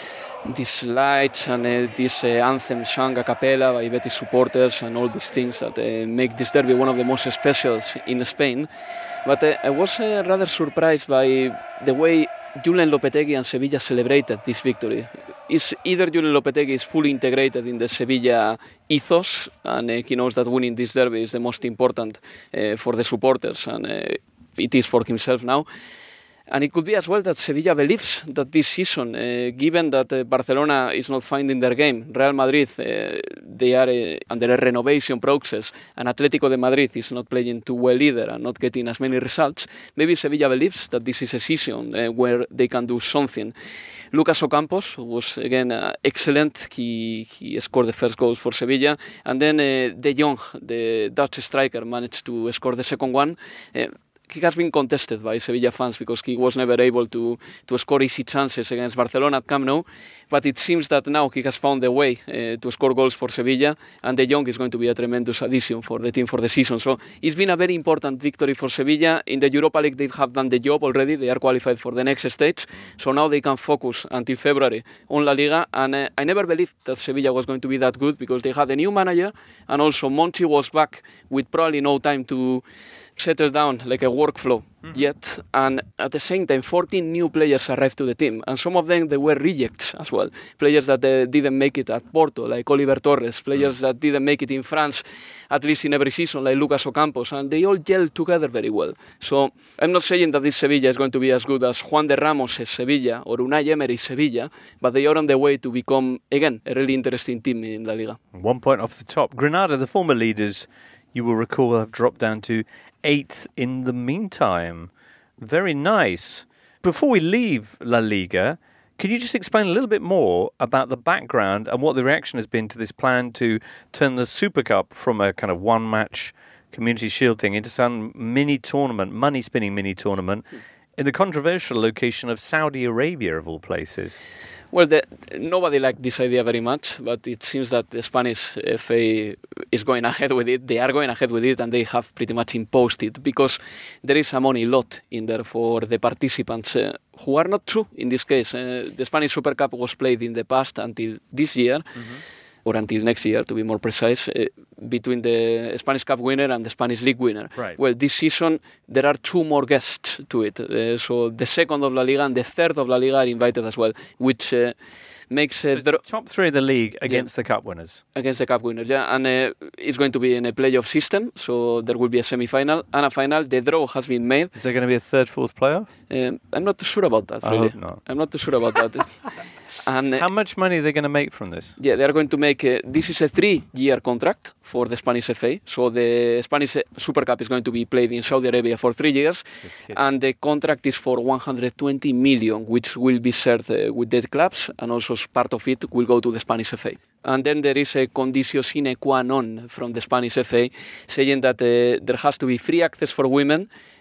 these lights and uh, this uh, anthem sung a cappella by Betis supporters and all these things that uh, make this derby one of the most specials in Spain. But uh, I was uh, rather surprised by the way Julen Lopetegui and Sevilla celebrated this victory. Is either Julen Lopetegui is fully integrated in the Sevilla ethos, and uh, he knows that winning this derby is the most important uh, for the supporters, and uh, it is for himself now. And it could be as well that Sevilla believes that this season, uh, given that uh, Barcelona is not finding their game, Real Madrid, uh, they are uh, under a renovation process, and Atletico de Madrid is not playing too well either and not getting as many results, maybe Sevilla believes that this is a season uh, where they can do something. Lucas Ocampos was, again, uh, excellent. He, he scored the first goals for Sevilla. And then uh, De Jong, the Dutch striker, managed to score the second one. Uh, He has been contested by Sevilla fans because he was never able to, to score easy chances against Barcelona at Camp Nou. But it seems that now he has found a way uh, to score goals for Sevilla, and De Jong is going to be a tremendous addition for the team for the season. So it's been a very important victory for Sevilla. In the Europa League, they have done the job already. They are qualified for the next stage. So now they can focus until February on La Liga. And uh, I never believed that Sevilla was going to be that good because they had a new manager, and also Monchi was back with probably no time to settle down like a workflow mm-hmm. yet, and at the same time fourteen new players arrived to the team, and some of them they were rejects as well, players that uh, didn't make it at Porto, like Oliver Torres, players mm-hmm. that didn't make it in France at least in every season, like Lucas Ocampos, and they all gelled together very well. So I'm not saying that this Sevilla is going to be as good as Juan de Ramos' Sevilla or Unai Emery's Sevilla, but they are on the way to become, again, a really interesting team in La Liga. One point off the top, Granada, the former leaders, you will recall, have dropped down to eighth in the meantime. Very nice. Before we leave La Liga, can you just explain a little bit more about the background and what the reaction has been to this plan to turn the Super Cup from a kind of one-match Community Shield thing into some mini-tournament, money-spinning mini-tournament in the controversial location of Saudi Arabia, of all places? Well, the, nobody liked this idea very much, but it seems that the Spanish F A is going ahead with it. They are going ahead with it, and they have pretty much imposed it because there is a money lot in there for the participants uh, who are not true in this case. Uh, the Spanish Super Cup was played in the past until this year, mm-hmm. or until next year, to be more precise, uh, between the Spanish Cup winner and the Spanish League winner. Right. Well, this season, there are two more guests to it. Uh, so the second of La Liga and the third of La Liga are invited as well, which uh, makes... Uh, so the top three of the league against yeah, the Cup winners. Against the Cup winners, yeah. And uh, it's going to be in a playoff system, so there will be a semi-final and a final. The draw has been made. Is there going to be a third, fourth playoff? Um, I'm not too sure about that, I really. hope not. I'm not too sure about that. And, uh, how much money are they going to make from this? Yeah, they are going to make... Uh, this is a three-year contract for the Spanish F A. So the Spanish Super Cup is going to be played in Saudi Arabia for three years. And the contract is for one hundred twenty million, which will be shared uh, with the clubs, and also part of it will go to the Spanish F A. And then there is a conditio sine qua non from the Spanish F A saying that uh, there has to be free access for women,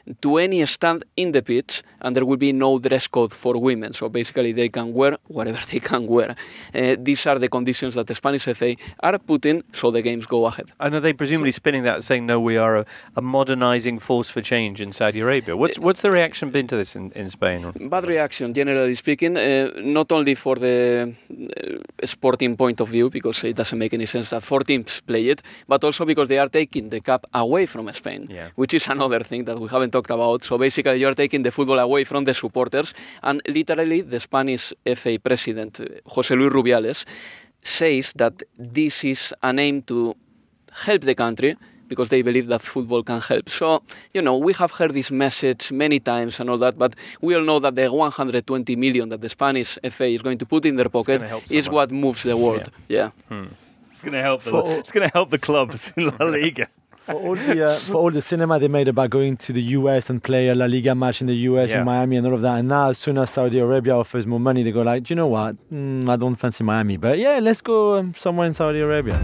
to any stand in the pitch, and there will be no dress code for women. So basically they can wear whatever they can wear. Uh, these are the conditions that the Spanish F A are putting so the games go ahead. And are they presumably spinning that, saying, no, we are a, a modernising force for change in Saudi Arabia? What's what's the reaction been to this in, in Spain? Bad reaction, generally speaking, uh, not only for the uh, sporting point of view, because it doesn't make any sense that four teams play it, but also because they are taking the cup away from Spain, yeah. which is another thing that we haven't talked about. So basically you're taking the football away from the supporters, and literally the Spanish F A president, José Luis Rubiales, says that this is an aim to help the country because they believe that football can help. So, you know, we have heard this message many times and all that, but we all know that the one hundred twenty million that the Spanish F A is going to put in their pocket is what moves the world. Yeah. yeah. Hmm. It's going to help the it's going to help the clubs in La Liga. For all, the, uh, for all the cinema they made about going to the U S and play a La Liga match in the U S yeah. in Miami and all of that, and now as soon as Saudi Arabia offers more money, they go like, do you know what? Mm, I don't fancy Miami, but yeah, let's go um, somewhere in Saudi Arabia.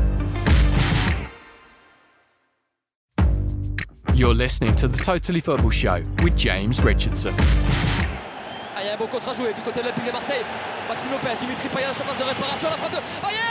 You're listening to the Totally Football Show with James Richardson. Ah, il y a un beau contre à jouer du côté de l'Olympique de Marseille. Maxime Lopez, Dimitri Payet dans sa phase de réparation, la frappe de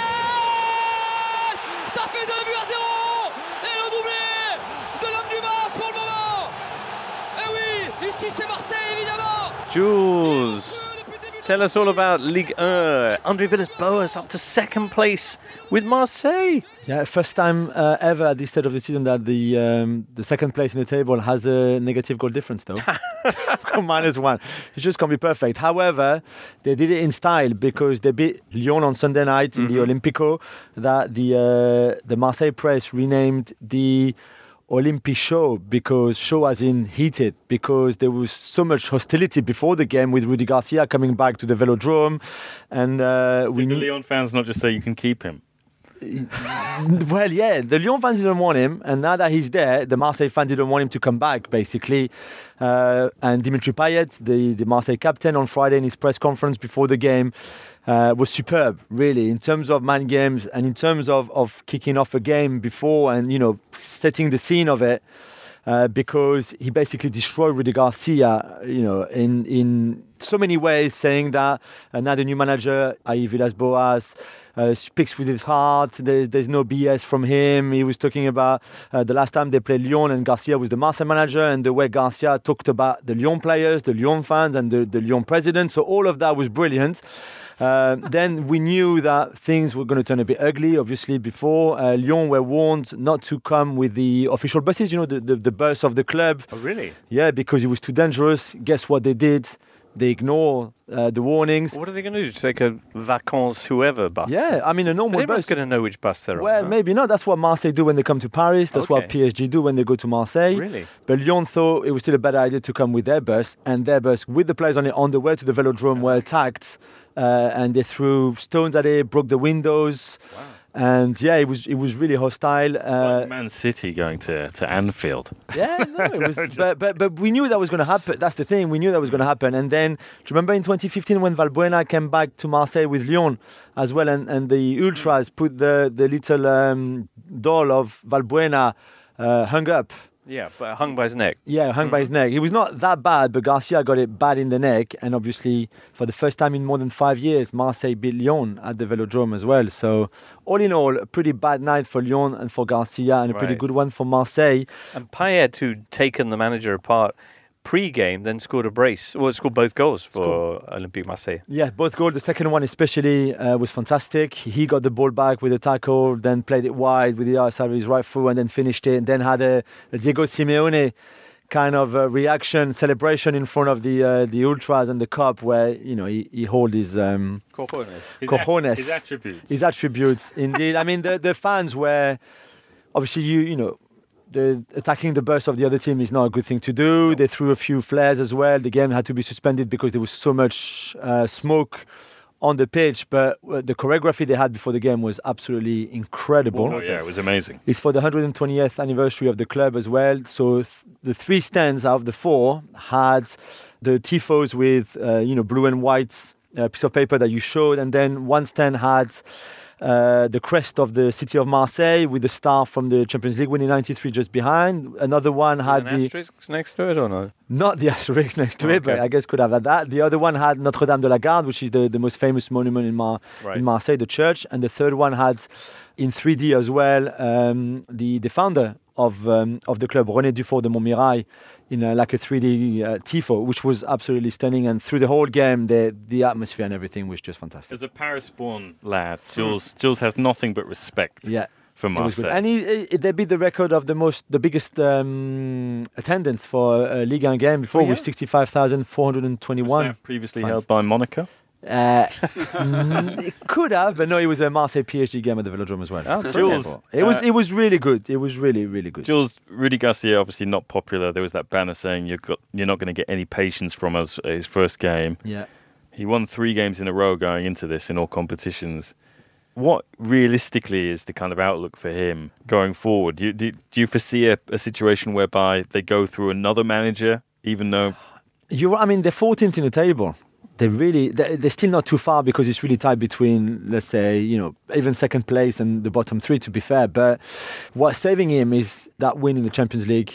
Payet! Ça fait deux buts à zéro! Et le doublé de l'homme du match pour le moment! Et oui, ici c'est Marseille évidemment! Jules, tell us all about Ligue one. Andre Villas-Boas up to second place with Marseille. Yeah, first time uh, ever at this stage of the season that the um, the second place in the table has a negative goal difference, though. Minus one. It just can't be perfect. However, they did it in style because they beat Lyon on Sunday night in mm-hmm. the Olympico, that the uh, the Marseille press renamed the Olympic show, because show as in heated, because there was so much hostility before the game with Rudy Garcia coming back to the Velodrome, and uh, Did we the Lyon fans not just say you can keep him? Well, yeah, the Lyon fans didn't want him, and now that he's there, the Marseille fans didn't want him to come back, basically. Uh, and Dimitri Payet, the, the Marseille captain, on Friday in his press conference before the game, uh, was superb, really, in terms of man games and in terms of, of kicking off a game before and, you know, setting the scene of it. Uh, because he basically destroyed Rudy Garcia, you know, in in so many ways, saying that uh, now the new manager, that is. Villas-Boas, uh, speaks with his heart. There's, there's no B S from him. He was talking about uh, the last time they played Lyon and Garcia was the Marseille manager, and the way Garcia talked about the Lyon players, the Lyon fans, and the, the Lyon president. So all of that was brilliant. Uh, then we knew that things were going to turn a bit ugly, obviously, before. Uh, Lyon were warned not to come with the official buses, you know, the, the, the bus of the club. Oh, really? Yeah, because it was too dangerous. Guess what they did? They ignore uh, the warnings. What are they going to do? Take a vacances whoever bus? Yeah, I mean, a normal but everyone's bus. going to know which bus they're well, on. Well, maybe not. That's what Marseille do when they come to Paris. That's okay. what P S G do when they go to Marseille. Really? But Lyon thought it was still a bad idea to come with their bus, and their bus, with the players on it, on the way to the Velodrome, were attacked. Uh, and they threw stones at it, broke the windows. Wow. And yeah, it was it was really hostile. It's uh, like Man City going to, to Anfield. Yeah, no, it was, but, but but we knew that was going to happen. That's the thing, we knew that was going to happen. And then, do you remember in twenty fifteen when Valbuena came back to Marseille with Lyon as well, and, and the ultras put the the little um, doll of Valbuena uh, hung up. Yeah, but hung by his neck. Yeah, hung mm-hmm. by his neck. It was not that bad, but Garcia got it bad in the neck. And obviously, for the first time in more than five years, Marseille beat Lyon at the Velodrome as well. So, all in all, a pretty bad night for Lyon and for Garcia, and a pretty right. good one for Marseille. And Payet, who'd taken the manager apart pre-game, then scored a brace. Well, scored both goals for Scored. Olympique Marseille. Yeah, both goals. The second one especially uh, was fantastic. He got the ball back with a tackle, then played it wide with the other side of his right foot, and then finished it. And then had a, a Diego Simeone kind of uh, reaction, celebration in front of the uh, the ultras and the cup, where you know he he hold his um, cojones, his, cojones, at- his attributes, his attributes. Indeed, I mean the the fans were obviously you you know. The attacking the bus of the other team is not a good thing to do. No. They threw a few flares as well. The game had to be suspended because there was so much uh, smoke on the pitch. But uh, the choreography they had before the game was absolutely incredible. Oh, yeah, it was amazing. It's for the one hundred twentieth anniversary of the club as well. So th- the three stands out of the four had the tifos with, uh, you know, blue and white uh, piece of paper that you showed. And then one stand had Uh, the crest of the city of Marseille with the star from the Champions League win in ninety-three just behind. Another one had an the asterisk next to it or no? not the asterisk next to Oh, it, but okay. I guess could have had that. The other one had Notre Dame de la Garde, which is the, the most famous monument in Mar Right. in Marseille, the church. And the third one had in three D as well um, the the founder of um, of the club, René Dufault de Montmirail, in a, like a three D uh, tifo, which was absolutely stunning. And through the whole game, the the atmosphere and everything was just fantastic. As a Paris-born lad, Jules Jules has nothing but respect Yeah. for It was good. Marseille. And he, he, they beat the record of the most, the biggest um, attendance for a Ligue one game before Oh, yeah? with sixty-five thousand four hundred Was twenty-one. that previously fans. held by Monaco? Uh, mm, it could have, but no, it was a Marseille P S G game at the Velodrome as well. Oh, Jules, brilliant. It was uh, it was really good. It was really really good. Jules, Rudy Garcia obviously not popular. There was that banner saying you're got, you're not going to get any patience from us at his first game. Yeah. He won three games in a row going into this in all competitions. What realistically is the kind of outlook for him going forward? Do you, do, do you foresee a, a situation whereby they go through another manager, even though You, I mean, they're fourteenth in the table. They really, they're, they're still not too far because it's really tight between, let's say, you know, even second place and the bottom three, to be fair. But what's saving him is that win in the Champions League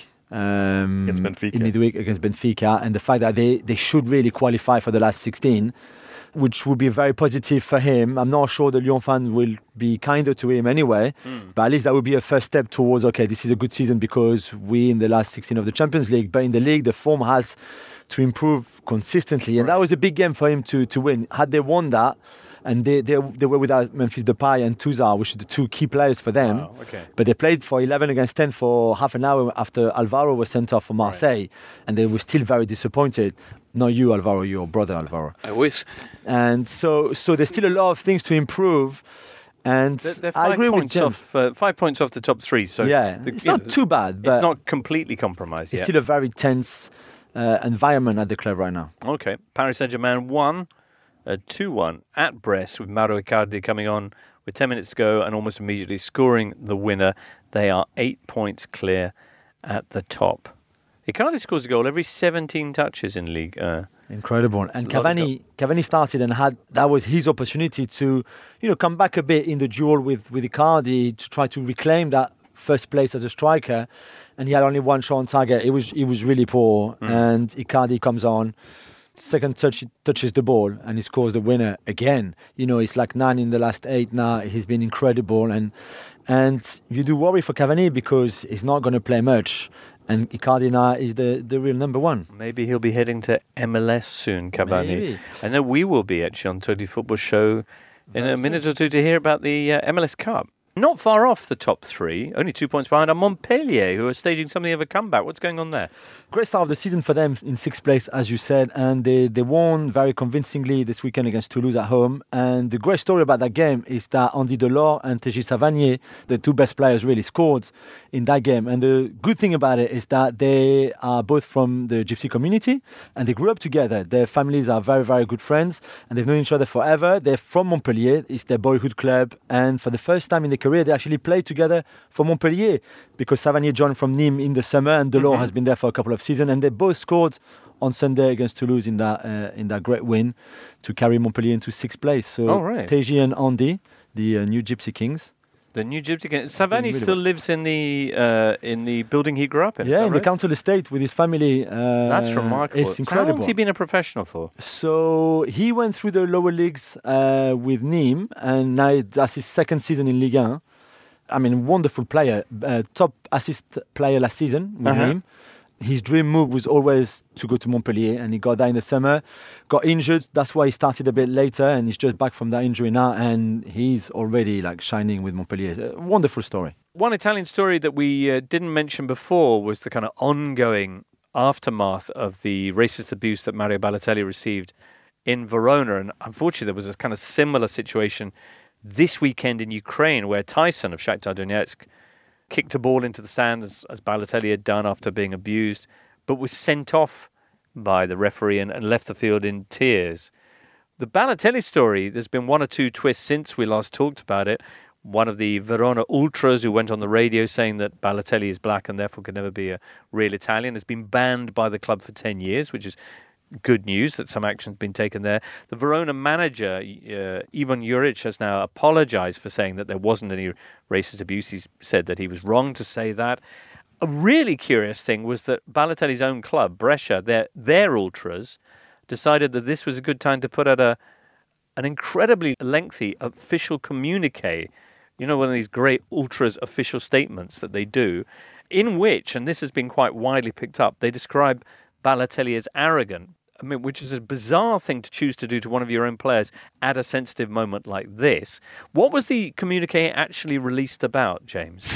um, Against Benfica. in midweek against Benfica, and the fact that they, they should really qualify for the last sixteen, which would be very positive for him. I'm not sure the Lyon fan will be kinder to him anyway, Mm. but at least that would be a first step towards, okay, this is a good season because we in the last sixteen of the Champions League, but in the league, the form has to improve consistently. And that was a big game for him to, to win. Had they won that, and they, they, they were without Memphis Depay and Touzard, which are the two key players for them. Wow, okay. But they played for eleven against ten for half an hour after Alvaro was sent off for Marseille, and they were still very disappointed. Not you, Alvaro, your brother, Alvaro. I wish. And so, so there's still a lot of things to improve. And They're, they're I five agree with points Jim. off. Uh, five points off the top three. So Yeah, the- it's you not know, too bad, but it's not completely compromised it's yet. still a very tense uh, environment at the club right now. Okay, Paris Saint-Germain won, uh, two one at Brest with Mauro Icardi coming on with ten minutes to go and almost immediately scoring the winner. They are eight points clear at the top. Icardi scores a goal every seventeen touches in League. Uh, Incredible. And Lot of Cavani, Cavani started and had that was his opportunity to, you know, come back a bit in the duel with with Icardi to try to reclaim that first place as a striker. And he had only one shot on target. It was it was really poor. Mm. And Icardi comes on, second touch he touches the ball and he scores the winner again. You know, it's like nine in the last eight now. He's been incredible. And and you do worry for Cavani because he's not going to play much. And Icardi now is the, the real number one. maybe he'll be heading to M L S soon, Cavani. Maybe. I know we will be at on Totally Football Show in a minute or two to hear about the uh, M L S Cup. Not far off the top three, only two points behind are Montpellier, who are staging something of a comeback. What's going on there? Great start of the season for them in sixth place, as you said, and they, they won very convincingly this weekend against Toulouse at home. And the great story about that game is that Andy Delors and Teji Savanier, the two best players, really scored in that game. And the good thing about it is that they are both from the Gypsy community and they grew up together. Their families are very, very good friends and they've known each other forever. They're from Montpellier, it's their boyhood club. And for the first time in their career, they actually played together for Montpellier because Savanier joined from Nîmes in the summer and Delors Mhm. has been there for a couple of seasons. And they both scored on Sunday against Toulouse in that uh, in that great win to carry Montpellier into sixth place. So Oh, right. Teji and Andy, the uh, new Gypsy Kings. The new Gypsy King. Savani really still well. lives in the uh, in the building he grew up in. is Yeah, that in the right? council estate with his family. Uh, That's remarkable. It's So incredible. how long has he been a professional for? So he went through the lower leagues uh, with Nîmes, and now that's his second season in Ligue one. I mean, wonderful player, uh, top assist player last season with Uh-huh. Nîmes. His dream move was always to go to Montpellier, and he got that in the summer. Got injured, that's why he started a bit later, and he's just back from that injury now, and he's already like shining with Montpellier. A wonderful story. One Italian story that we uh, didn't mention before was the kind of ongoing aftermath of the racist abuse that Mario Balotelli received in Verona. And unfortunately, there was a kind of similar situation this weekend in Ukraine where Tyson of Shakhtar Donetsk kicked a ball into the stands as Balotelli had done after being abused, but was sent off by the referee and, and left the field in tears. The Balotelli story, there's been one or two twists since we last talked about it. One of the Verona Ultras who went on the radio saying that Balotelli is black and therefore could never be a real Italian has been banned by the club for ten years, which is good news that some action's been taken there. The Verona manager, uh, Ivan Juric, has now apologized for saying that there wasn't any racist abuse. He's said that he was wrong to say that. A really curious thing was that Balotelli's own club, Brescia, their, their ultras, decided that this was a good time to put out a an incredibly lengthy official communique, you know, one of these great ultras official statements that they do, in which, and this has been quite widely picked up, they describe Balotelli as arrogant. I mean, which is a bizarre thing to choose to do to one of your own players at a sensitive moment like this. What was the communique actually released about, James?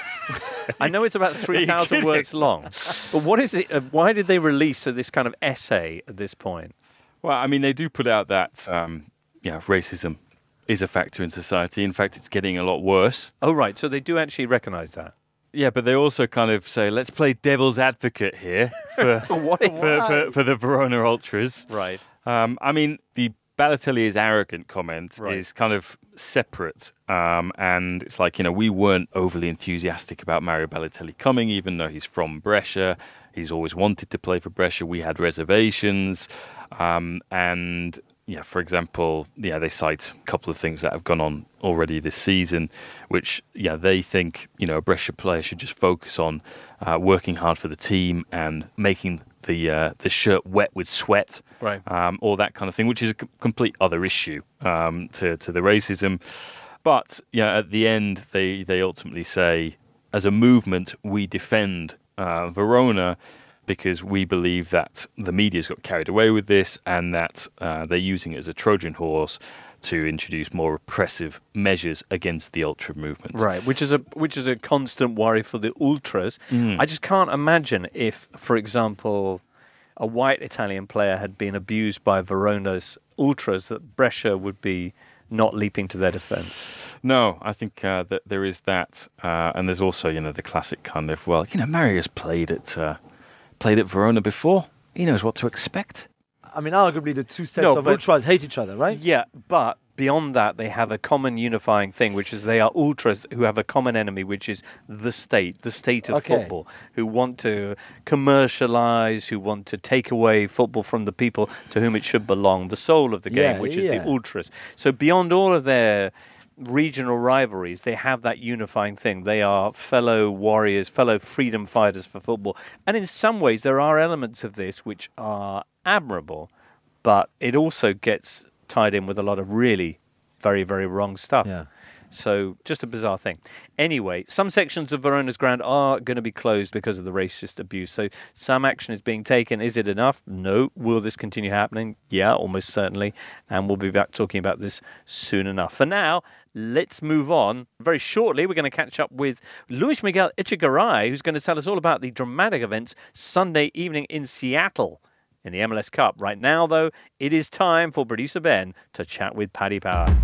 I know it's about three thousand words long, but what is it? Uh, why did they release uh, this kind of essay at this point? Well, I mean, they do put out that, um, yeah, racism is a factor in society. In fact, it's getting a lot worse. Oh, right. So they do actually recognise that. Yeah, but they also kind of say, let's play devil's advocate here for, what, for, for, for the Verona Ultras. Right. Um, I mean, the Balotelli is arrogant comment right. is kind of separate. Um, and it's like, you know, we weren't overly enthusiastic about Mario Balotelli coming, even though he's from Brescia. He's always wanted to play for Brescia. We had reservations. Um, and... Yeah, for example, yeah, they cite a couple of things that have gone on already this season, which, yeah, they think, you know, a Brescia player should just focus on uh, working hard for the team and making the uh, the shirt wet with sweat, right? Um, all that kind of thing, which is a c- complete other issue um, to to the racism. But yeah, at the end, they they ultimately say, as a movement, we defend uh, Verona, because we believe that the media's got carried away with this and that uh, they're using it as a Trojan horse to introduce more repressive measures against the ultra movement. Right, which is a which is a constant worry for the ultras. Mm. I just can't imagine if, for example, a white Italian player had been abused by Verona's ultras, that Brescia would be not leaping to their defence. No, I think uh, that there is that. Uh, and there's also, you know, the classic kind of, well, you know, Mario's played at... Uh, played at Verona before. He knows what to expect. I mean, arguably the two sets no, of ultras hate each other, right? Yeah, but beyond that, they have a common unifying thing, which is they are ultras who have a common enemy, which is the state, the state of okay. football, who want to commercialise, who want to take away football from the people to whom it should belong, the soul of the game, yeah, which yeah. is the ultras. So beyond all of their regional rivalries, they have that unifying thing. They are fellow warriors, fellow freedom fighters for football. And in some ways, there are elements of this which are admirable, but it also gets tied in with a lot of really very, very wrong stuff. Yeah. So just a bizarre thing. Anyway, some sections of Verona's ground are going to be closed because of the racist abuse. So some action is being taken. Is it enough? No. Will this continue happening? Yeah, almost certainly. And we'll be back talking about this soon enough. For now, let's move on. Very shortly, we're going to catch up with Luis Miguel Echegaray, who's going to tell us all about the dramatic events Sunday evening in Seattle in the M L S Cup. Right now, though, it is time for producer Ben to chat with Paddy Power.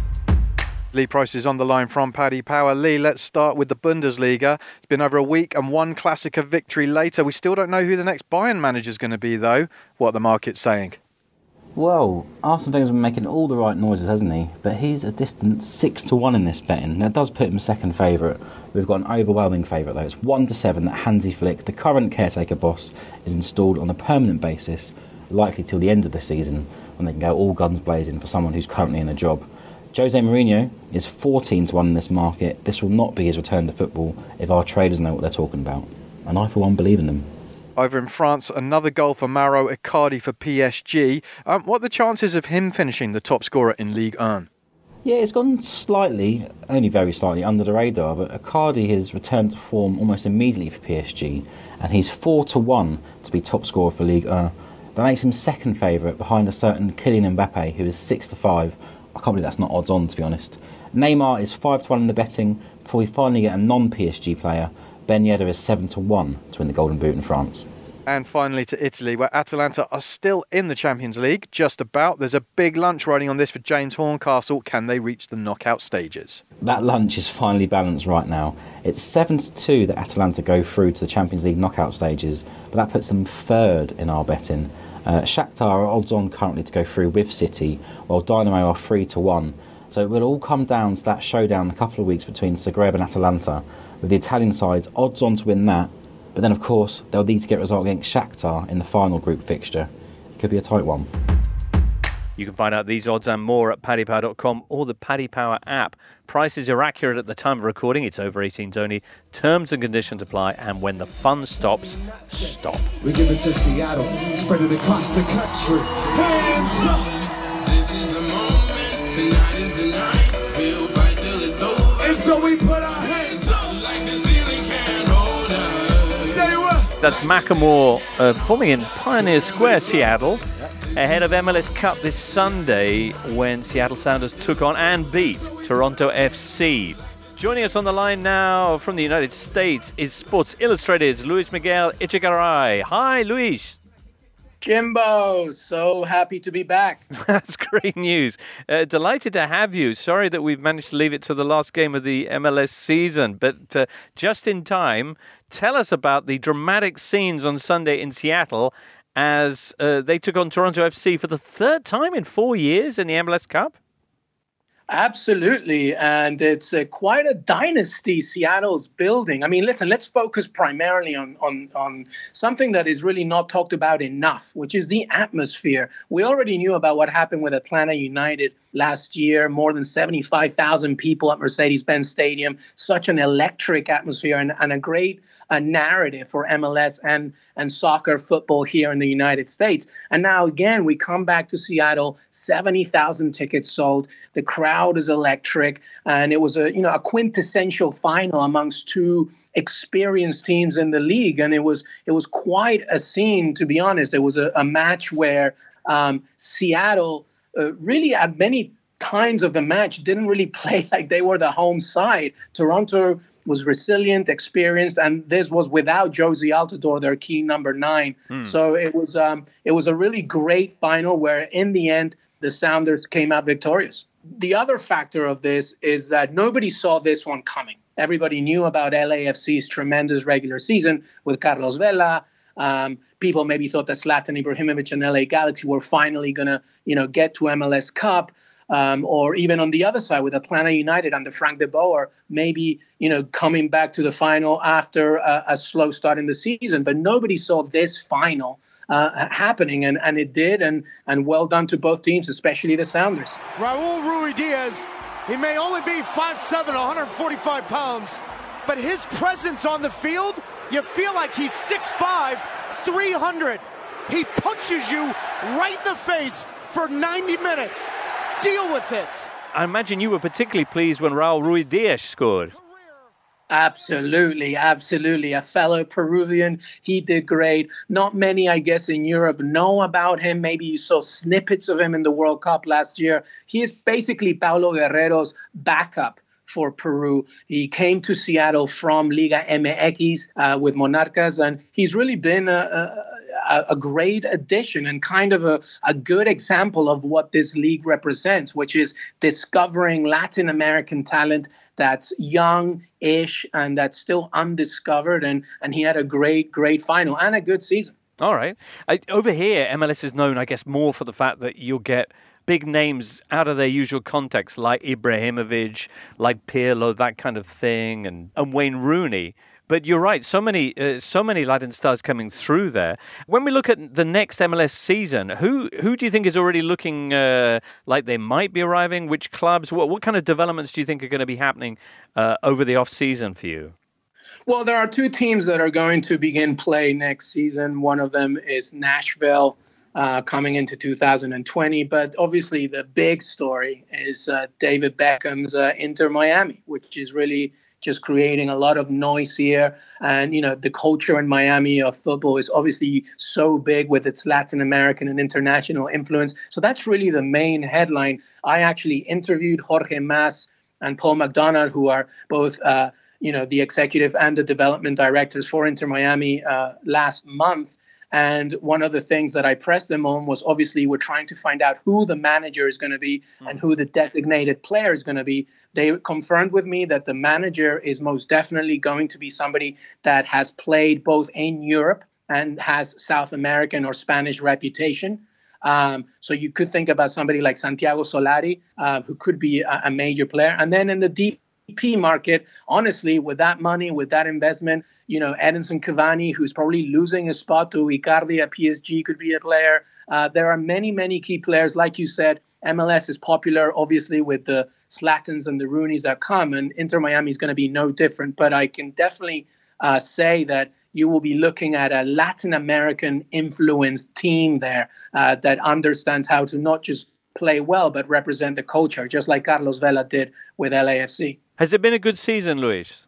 Lee Price is on the line from Paddy Power. Lee, let's start with the Bundesliga. It's been over a week and one Klassiker victory later. We still don't know who the next Bayern manager is going to be, though. What are the markets saying? Well, Arsene Wenger's been making all the right noises, hasn't he? But he's a distant six to one in this betting. That does put him second favourite. We've got an overwhelming favourite, though. It's one to seven that Hansi Flick, the current caretaker boss, is installed on a permanent basis, likely till the end of the season, when they can go all guns blazing for someone who's currently in a job. Jose Mourinho is fourteen to one in this market. This will not be his return to football if our traders know what they're talking about. And I, for one, believe in them. Over in France, another goal for Mauro Icardi for P S G. Um, what are the chances of him finishing the top scorer in Ligue one? Yeah, it's gone slightly, only very slightly, under the radar, but Icardi has returned to form almost immediately for P S G, and he's four to one to be top scorer for Ligue one. That makes him second favourite behind a certain Kylian Mbappe, who is six to five. I can't believe that's not odds on, to be honest. Neymar is five to one in the betting before we finally get a non-P S G player. Ben Yedder is seven to one to win the Golden Boot in France. And finally to Italy, where Atalanta are still in the Champions League, just about. There's a big lunch riding on this for James Horncastle. Can they reach the knockout stages? That lunch is finally balanced right now. It's seven to two that Atalanta go through to the Champions League knockout stages, but that puts them third in our betting. Uh, Shakhtar are odds on currently to go through with City, while Dynamo are three to one. So it will all come down to that showdown in a couple of weeks between Zagreb and Atalanta, with the Italian sides odds on to win that. But then, of course, they'll need to get a result against Shakhtar in the final group fixture. Could be a tight one. You can find out these odds and more at paddy power dot com or the Paddy Power app. Prices are accurate at the time of recording. It's over eighteens only. Terms and conditions apply. And when the fun stops, stop. We give it to Seattle, spread it across the country. Hands up! This is the moment. Tonight is the night. We'll fight till it's over. And so we put our hands up like the ceiling can't hold us. Say what? That's Macklemore uh, performing in Pioneer Square, Seattle, ahead of M L S Cup this Sunday when Seattle Sounders took on and beat Toronto F C. Joining us on the line now from the United States is Sports Illustrated's Luis Miguel Echegaray. Hi, Luis. Jimbo, so happy to be back. That's great news. Uh, delighted to have you. Sorry that we've managed to leave it to the last game of the M L S season, but uh, just in time, tell us about the dramatic scenes on Sunday in Seattle as uh, they took on Toronto F C for the third time in four years in the M L S Cup. Absolutely. And it's uh, quite a dynasty Seattle's building. I mean, listen, let's focus primarily on, on, on something that is really not talked about enough, which is the atmosphere. We already knew about what happened with Atlanta United last year, more than seventy-five thousand people at Mercedes-Benz Stadium, such an electric atmosphere and, and a great uh, narrative for M L S and, and soccer football here in the United States. And now, again, we come back to Seattle, seventy thousand tickets sold. The crowd is electric. And it was a, you know, a quintessential final amongst two experienced teams in the league. And it was it was quite a scene, to be honest. It was a, a match where um, Seattle Uh, really at many times of the match didn't really play like they were the home side. Toronto was resilient, experienced, and this was without Jozy Altidore, their key number nine. Hmm. So it was um, it was a really great final where in the end the Sounders came out victorious. The other factor of this is that nobody saw this one coming. Everybody knew about L A F C's tremendous regular season with Carlos Vela. Um, people maybe thought that Zlatan Ibrahimovic and L A Galaxy were finally going to, you know, get to M L S Cup. Um, or even on the other side with Atlanta United under Frank de Boer, maybe, you know, coming back to the final after a, a slow start in the season. But nobody saw this final uh, happening, and, and it did. And, and well done to both teams, especially the Sounders. Raul Ruidiaz, he may only be five seven, one hundred forty-five pounds, but his presence on the field, you feel like he's six five, three hundred. He punches you right in the face for ninety minutes. Deal with it. I imagine you were particularly pleased when Raul Ruidiaz scored. Absolutely, absolutely. A fellow Peruvian. He did great. Not many, I guess, in Europe know about him. Maybe you saw snippets of him in the World Cup last year. He is basically Paulo Guerrero's backup for Peru. He came to Seattle from Liga M X uh, with Monarcas, and he's really been a, a, a great addition and kind of a, a good example of what this league represents, which is discovering Latin American talent that's young-ish and that's still undiscovered. And, and he had a great, great final and a good season. All right. I, over here, M L S is known, I guess, more for the fact that you'll get big names out of their usual context, like Ibrahimovic, like Pirlo, that kind of thing, and, and Wayne Rooney. But you're right, so many uh, so many Latin stars coming through there. When we look at the next M L S season, who who do you think is already looking uh, like they might be arriving? Which clubs? What, what kind of developments do you think are going to be happening uh, over the off-season for you? Well, there are two teams that are going to begin play next season. One of them is Nashville, Uh, coming into two thousand twenty. But obviously the big story is uh, David Beckham's uh, Inter Miami, which is really just creating a lot of noise here. And, you know, the culture in Miami of football is obviously so big with its Latin American and international influence. So that's really the main headline. I actually interviewed Jorge Mas and Paul McDonough, who are both, uh, you know, the executive and the development directors for Inter Miami uh, last month. And one of the things that I pressed them on was obviously we're trying to find out who the manager is going to be mm. and who the designated player is going to be. They confirmed with me that the manager is most definitely going to be somebody that has played both in Europe and has South American or Spanish reputation. Um, so you could think about somebody like Santiago Solari, uh, who could be a, a major player. And then in the D P market, honestly, with that money, with that investment, you know, Edinson Cavani, who's probably losing his spot to Icardi at P S G, could be a player. Uh, there are many, many key players. Like you said, M L S is popular, obviously, with the Zlatans and the Rooneys that come, and Inter Miami is going to be no different. But I can definitely uh, say that you will be looking at a Latin American influenced team there uh, that understands how to not just play well, but represent the culture, just like Carlos Vela did with L A F C. Has it been a good season, Luis?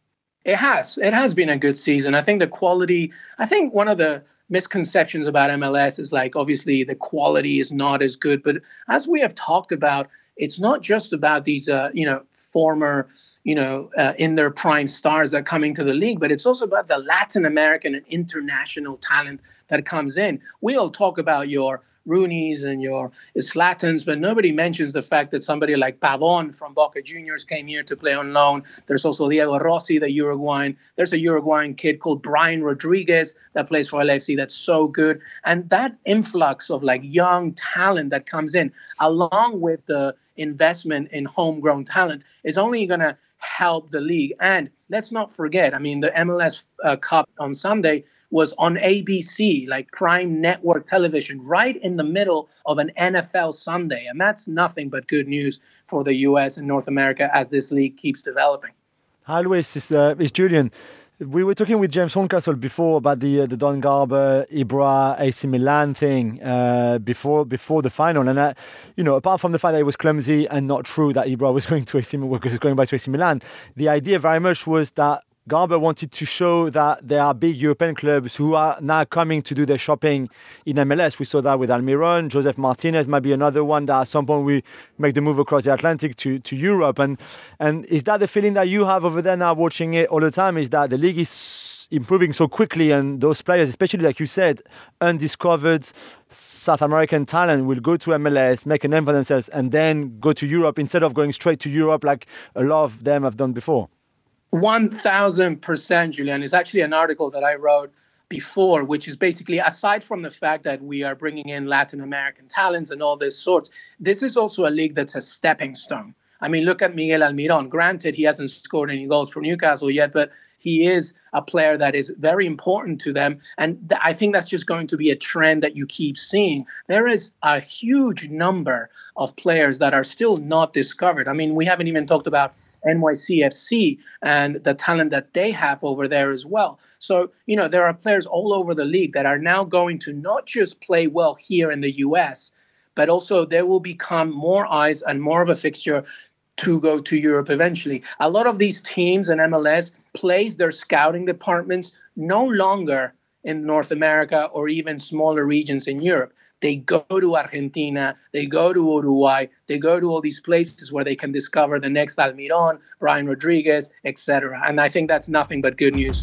It has. It has been a good season. I think the quality, I think one of the misconceptions about M L S is like, obviously the quality is not as good. But as we have talked about, it's not just about these, uh, you know, former, you know, uh, in their prime stars that are coming to the league, but it's also about the Latin American and international talent that comes in. We all talk about your Rooneys and your Zlatans, but nobody mentions the fact that somebody like Pavon from Boca Juniors came here to play on loan. There's also Diego Rossi, the Uruguayan. There's a Uruguayan kid called Brian Rodriguez that plays for L A F C that's so good. And that influx of like young talent that comes in, along with the investment in homegrown talent, is only going to help the league. And let's not forget, I mean, the M L S uh, Cup on Sunday was on A B C, like prime network television, right in the middle of an N F L Sunday. And that's nothing but good news for the U S and North America as this league keeps developing. Hi, Luis. It's, uh, it's Julian. We were talking with James Horncastle before about the uh, the Don Garber, Ibra, A C Milan thing uh, before before the final, and uh, you know, apart from the fact that it was clumsy and not true that Ibra was going to A C was going back to A C Milan, the idea very much was that Garber wanted to show that there are big European clubs who are now coming to do their shopping in M L S. We saw that with Almiron. Joseph Martinez might be another one that at some point we make the move across the Atlantic to, to Europe. And and is that the feeling that you have over there now watching it all the time? Is that the league is improving so quickly and those players, especially like you said, undiscovered South American talent will go to M L S, make a name for themselves and then go to Europe instead of going straight to Europe like a lot of them have done before? one thousand percent, Julian. It's actually an article that I wrote before, which is basically, aside from the fact that we are bringing in Latin American talents and all this sorts, this is also a league that's a stepping stone. I mean, look at Miguel Almiron. Granted, he hasn't scored any goals for Newcastle yet, but he is a player that is very important to them. And th- I think that's just going to be a trend that you keep seeing. There is a huge number of players that are still not discovered. I mean, we haven't even talked about N Y C F C and the talent that they have over there as well. So, you know, there are players all over the league that are now going to not just play well here in the U S, but also there will become more eyes and more of a fixture to go to Europe eventually. A lot of these teams in M L S place their scouting departments no longer in North America or even smaller regions in Europe. They go to Argentina, they go to Uruguay, they go to all these places where they can discover the next Almiron, Brian Rodriguez, et cetera. And I think that's nothing but good news.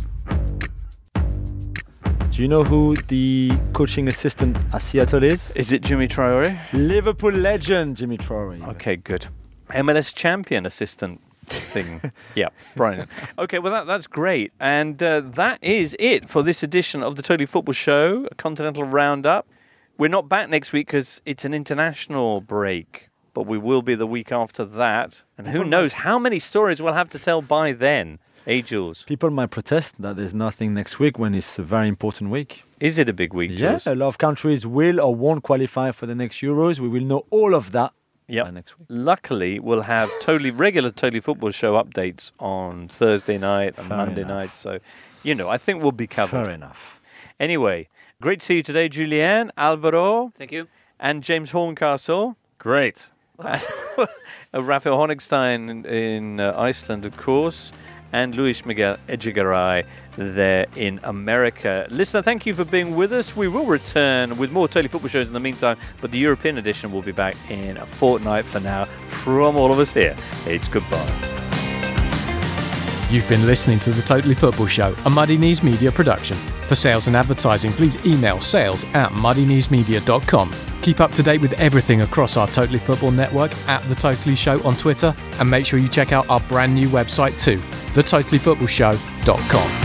Do you know who the coaching assistant at Seattle is? Is it Jimmy Traore? Liverpool legend Jimmy Traore. Okay, good. M L S champion assistant thing. Yeah, Brian. Okay, well, that, that's great. And uh, that is it for this edition of the Totally Football Show, a Continental Roundup. We're not back next week because it's an international break, but we will be the week after that. And who knows how many stories we'll have to tell by then. Hey, Jules. People might protest that there's nothing next week when it's a very important week. Is it a big week, Jules? Yeah, a lot of countries will or won't qualify for the next Euros. We will know all of that yep. by next week. Luckily, we'll have totally regular Totally Football Show updates on Thursday night and Fair Monday enough. night. So, you know, I think we'll be covered. Fair enough. Anyway, great to see you today, Julian, Alvaro. Thank you. And James Horncastle. Great. Raphael Honigstein in, in uh, Iceland, of course. And Luis Miguel Echegaray there in America. Listener, thank you for being with us. We will return with more Totally Football shows in the meantime, but the European edition will be back in a fortnight. For now, from all of us here, it's goodbye. You've been listening to the Totally Football Show, a Muddy Knees Media production. For sales and advertising, please email sales at muddy knees media dot com. Keep up to date with everything across our Totally Football network at The Totally Show on Twitter, and make sure you check out our brand new website too, the totally football show dot com.